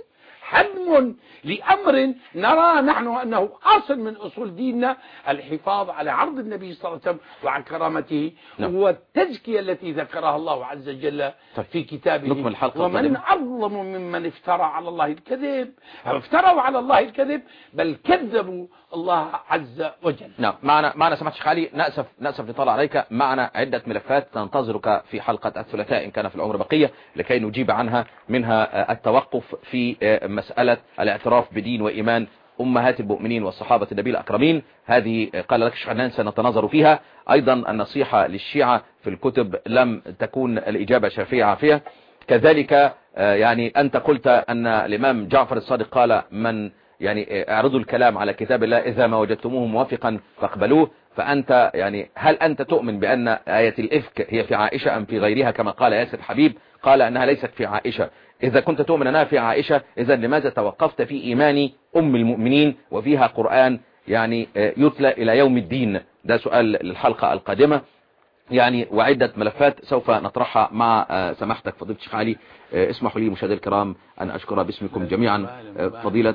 هدم لأمر نرى نحن أنه أصل من أصول ديننا، الحفاظ على عرض النبي صلى الله عليه وسلم وعن كرامته، نعم. والتزكية التي ذكرها الله عز وجل في كتابه. ومن أظلم ممن افترى على الله الكذب، افتروا على الله الكذب بل كذبوا الله عز وجل. نعم. معنا معنا سماحة الشيخ علي، نأسف نأسف لطلع عليك، معنا عدة ملفات تنتظرك في حلقة الثلاثاء إن كان في العمر بقية لكي نجيب عنها، منها التوقف في مسألة الاعتراف بدين وإيمان أمهات المؤمنين والصحابة النبي الأكرمين، هذه قال لك الشيخ عدنان سنتناظر فيها. أيضا النصيحة للشيعة في الكتب لم تكون الإجابة شافية عافية. كذلك يعني أنت قلت أن الإمام جعفر الصادق قال من يعني اعرضوا الكلام على كتاب الله إذا ما وجدتموه موافقا فاقبلوه، فأنت يعني هل أنت تؤمن بأن آية الإفك هي في عائشة أم في غيرها كما قال ياسر حبيب؟ قال أنها ليست في عائشة. إذا كنت تؤمن أنها في عائشة، إذا لماذا توقفت في إيمان أم المؤمنين وفيها قرآن يعني يتلى إلى يوم الدين؟ ده سؤال للحلقة القادمة يعني، وعدة ملفات سوف نطرحها مع سماحتك فضيلة الشيخ علي. اسمحوا لي مشاهدي الكرام أن أشكر باسمكم جميعا فضيلة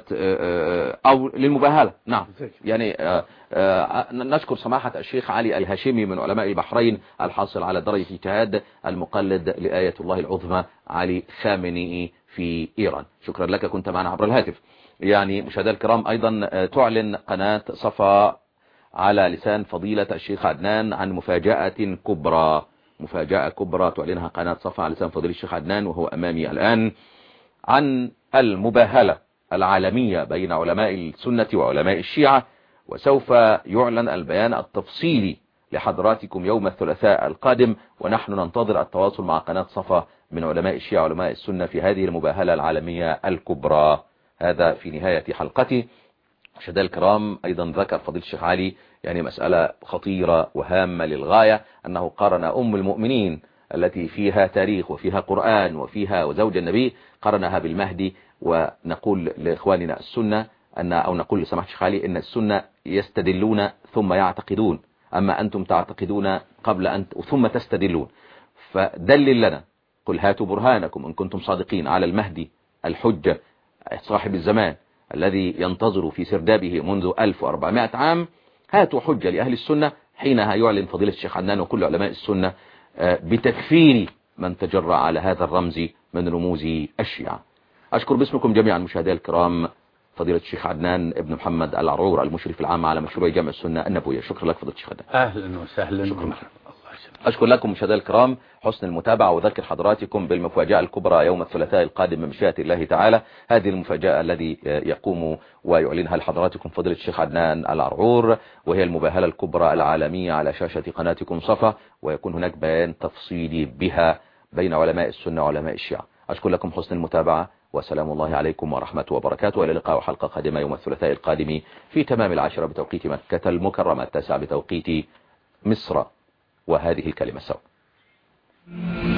أو للمباهلة، نعم يعني نشكر سماحة الشيخ علي الهاشمي من علماء البحرين الحاصل على درجة اجتهاد، المقلد لآية الله العظمى علي خامنئي في إيران. شكرا لك، كنت معنا عبر الهاتف. يعني مشاهدي الكرام أيضا تعلن قناة صفا على لسان فضيلة الشيخ عدنان عن مفاجأة كبرى، مفاجأة كبرى تعلنها قناة صفا على لسان فضيلة الشيخ عدنان وهو أمامي الآن، عن المباهلة العالمية بين علماء السنة وعلماء الشيعة، وسوف يعلن البيان التفصيلي لحضراتكم يوم الثلاثاء القادم، ونحن ننتظر التواصل مع قناة صفا من علماء الشيعة وعلماء السنة في هذه المباهلة العالمية الكبرى. هذا في نهاية حلقتي. مشاهدينا الكرام أيضا ذكر فضيلة الشيخ علي يعني مسألة خطيرة وهامة للغاية، أنه قارن أم المؤمنين التي فيها تاريخ وفيها قرآن وفيها وزوج النبي، قارنها بالمهدي. ونقول لإخواننا السنة أن أو نقول لسماحة الشيخ علي إن السنة يستدلون ثم يعتقدون، أما أنتم تعتقدون قبل أن ثم تستدلون. فدلل لنا، قل هاتوا برهانكم إن كنتم صادقين على المهدي الحجة صاحب الزمان الذي ينتظر في سردابه منذ ألف وأربعمائة عام، هاتوا حجة لأهل السنة. حينها يعلن فضيلة الشيخ عدنان وكل علماء السنة بتكفير من تجرأ على هذا الرمز من رموز الشيعة. أشكر باسمكم جميعا مشاهدي الكرام فضيلة الشيخ عدنان ابن محمد العرعور المشرف العام على مشروع جامع السنة النبوية. شكرا لك فضيلة الشيخ عدنان. أهلا وسهلا. شكرا. أشكر لكم مشاهدي الكرام حسن المتابعة، وذكر حضراتكم بالمفاجأة الكبرى يوم الثلاثاء القادم بمشيئة الله تعالى. هذه المفاجأة الذي يقوم ويعلنها لحضراتكم فضيلة الشيخ عدنان العرعور، وهي المباهلة الكبرى العالمية على شاشة قناتكم صفا، ويكون هناك بيان تفصيلي بها بين علماء السنة وعلماء الشيعة. أشكر لكم حسن المتابعة، وسلام الله عليكم ورحمة وبركاته، وإلى اللقاء وحلقة قادمة يوم الثلاثاء القادم في تمام العاشرة بتوقيت مكة المكرمة، التاسعة بتوقيت مصر. وهذه الكلمة سوا.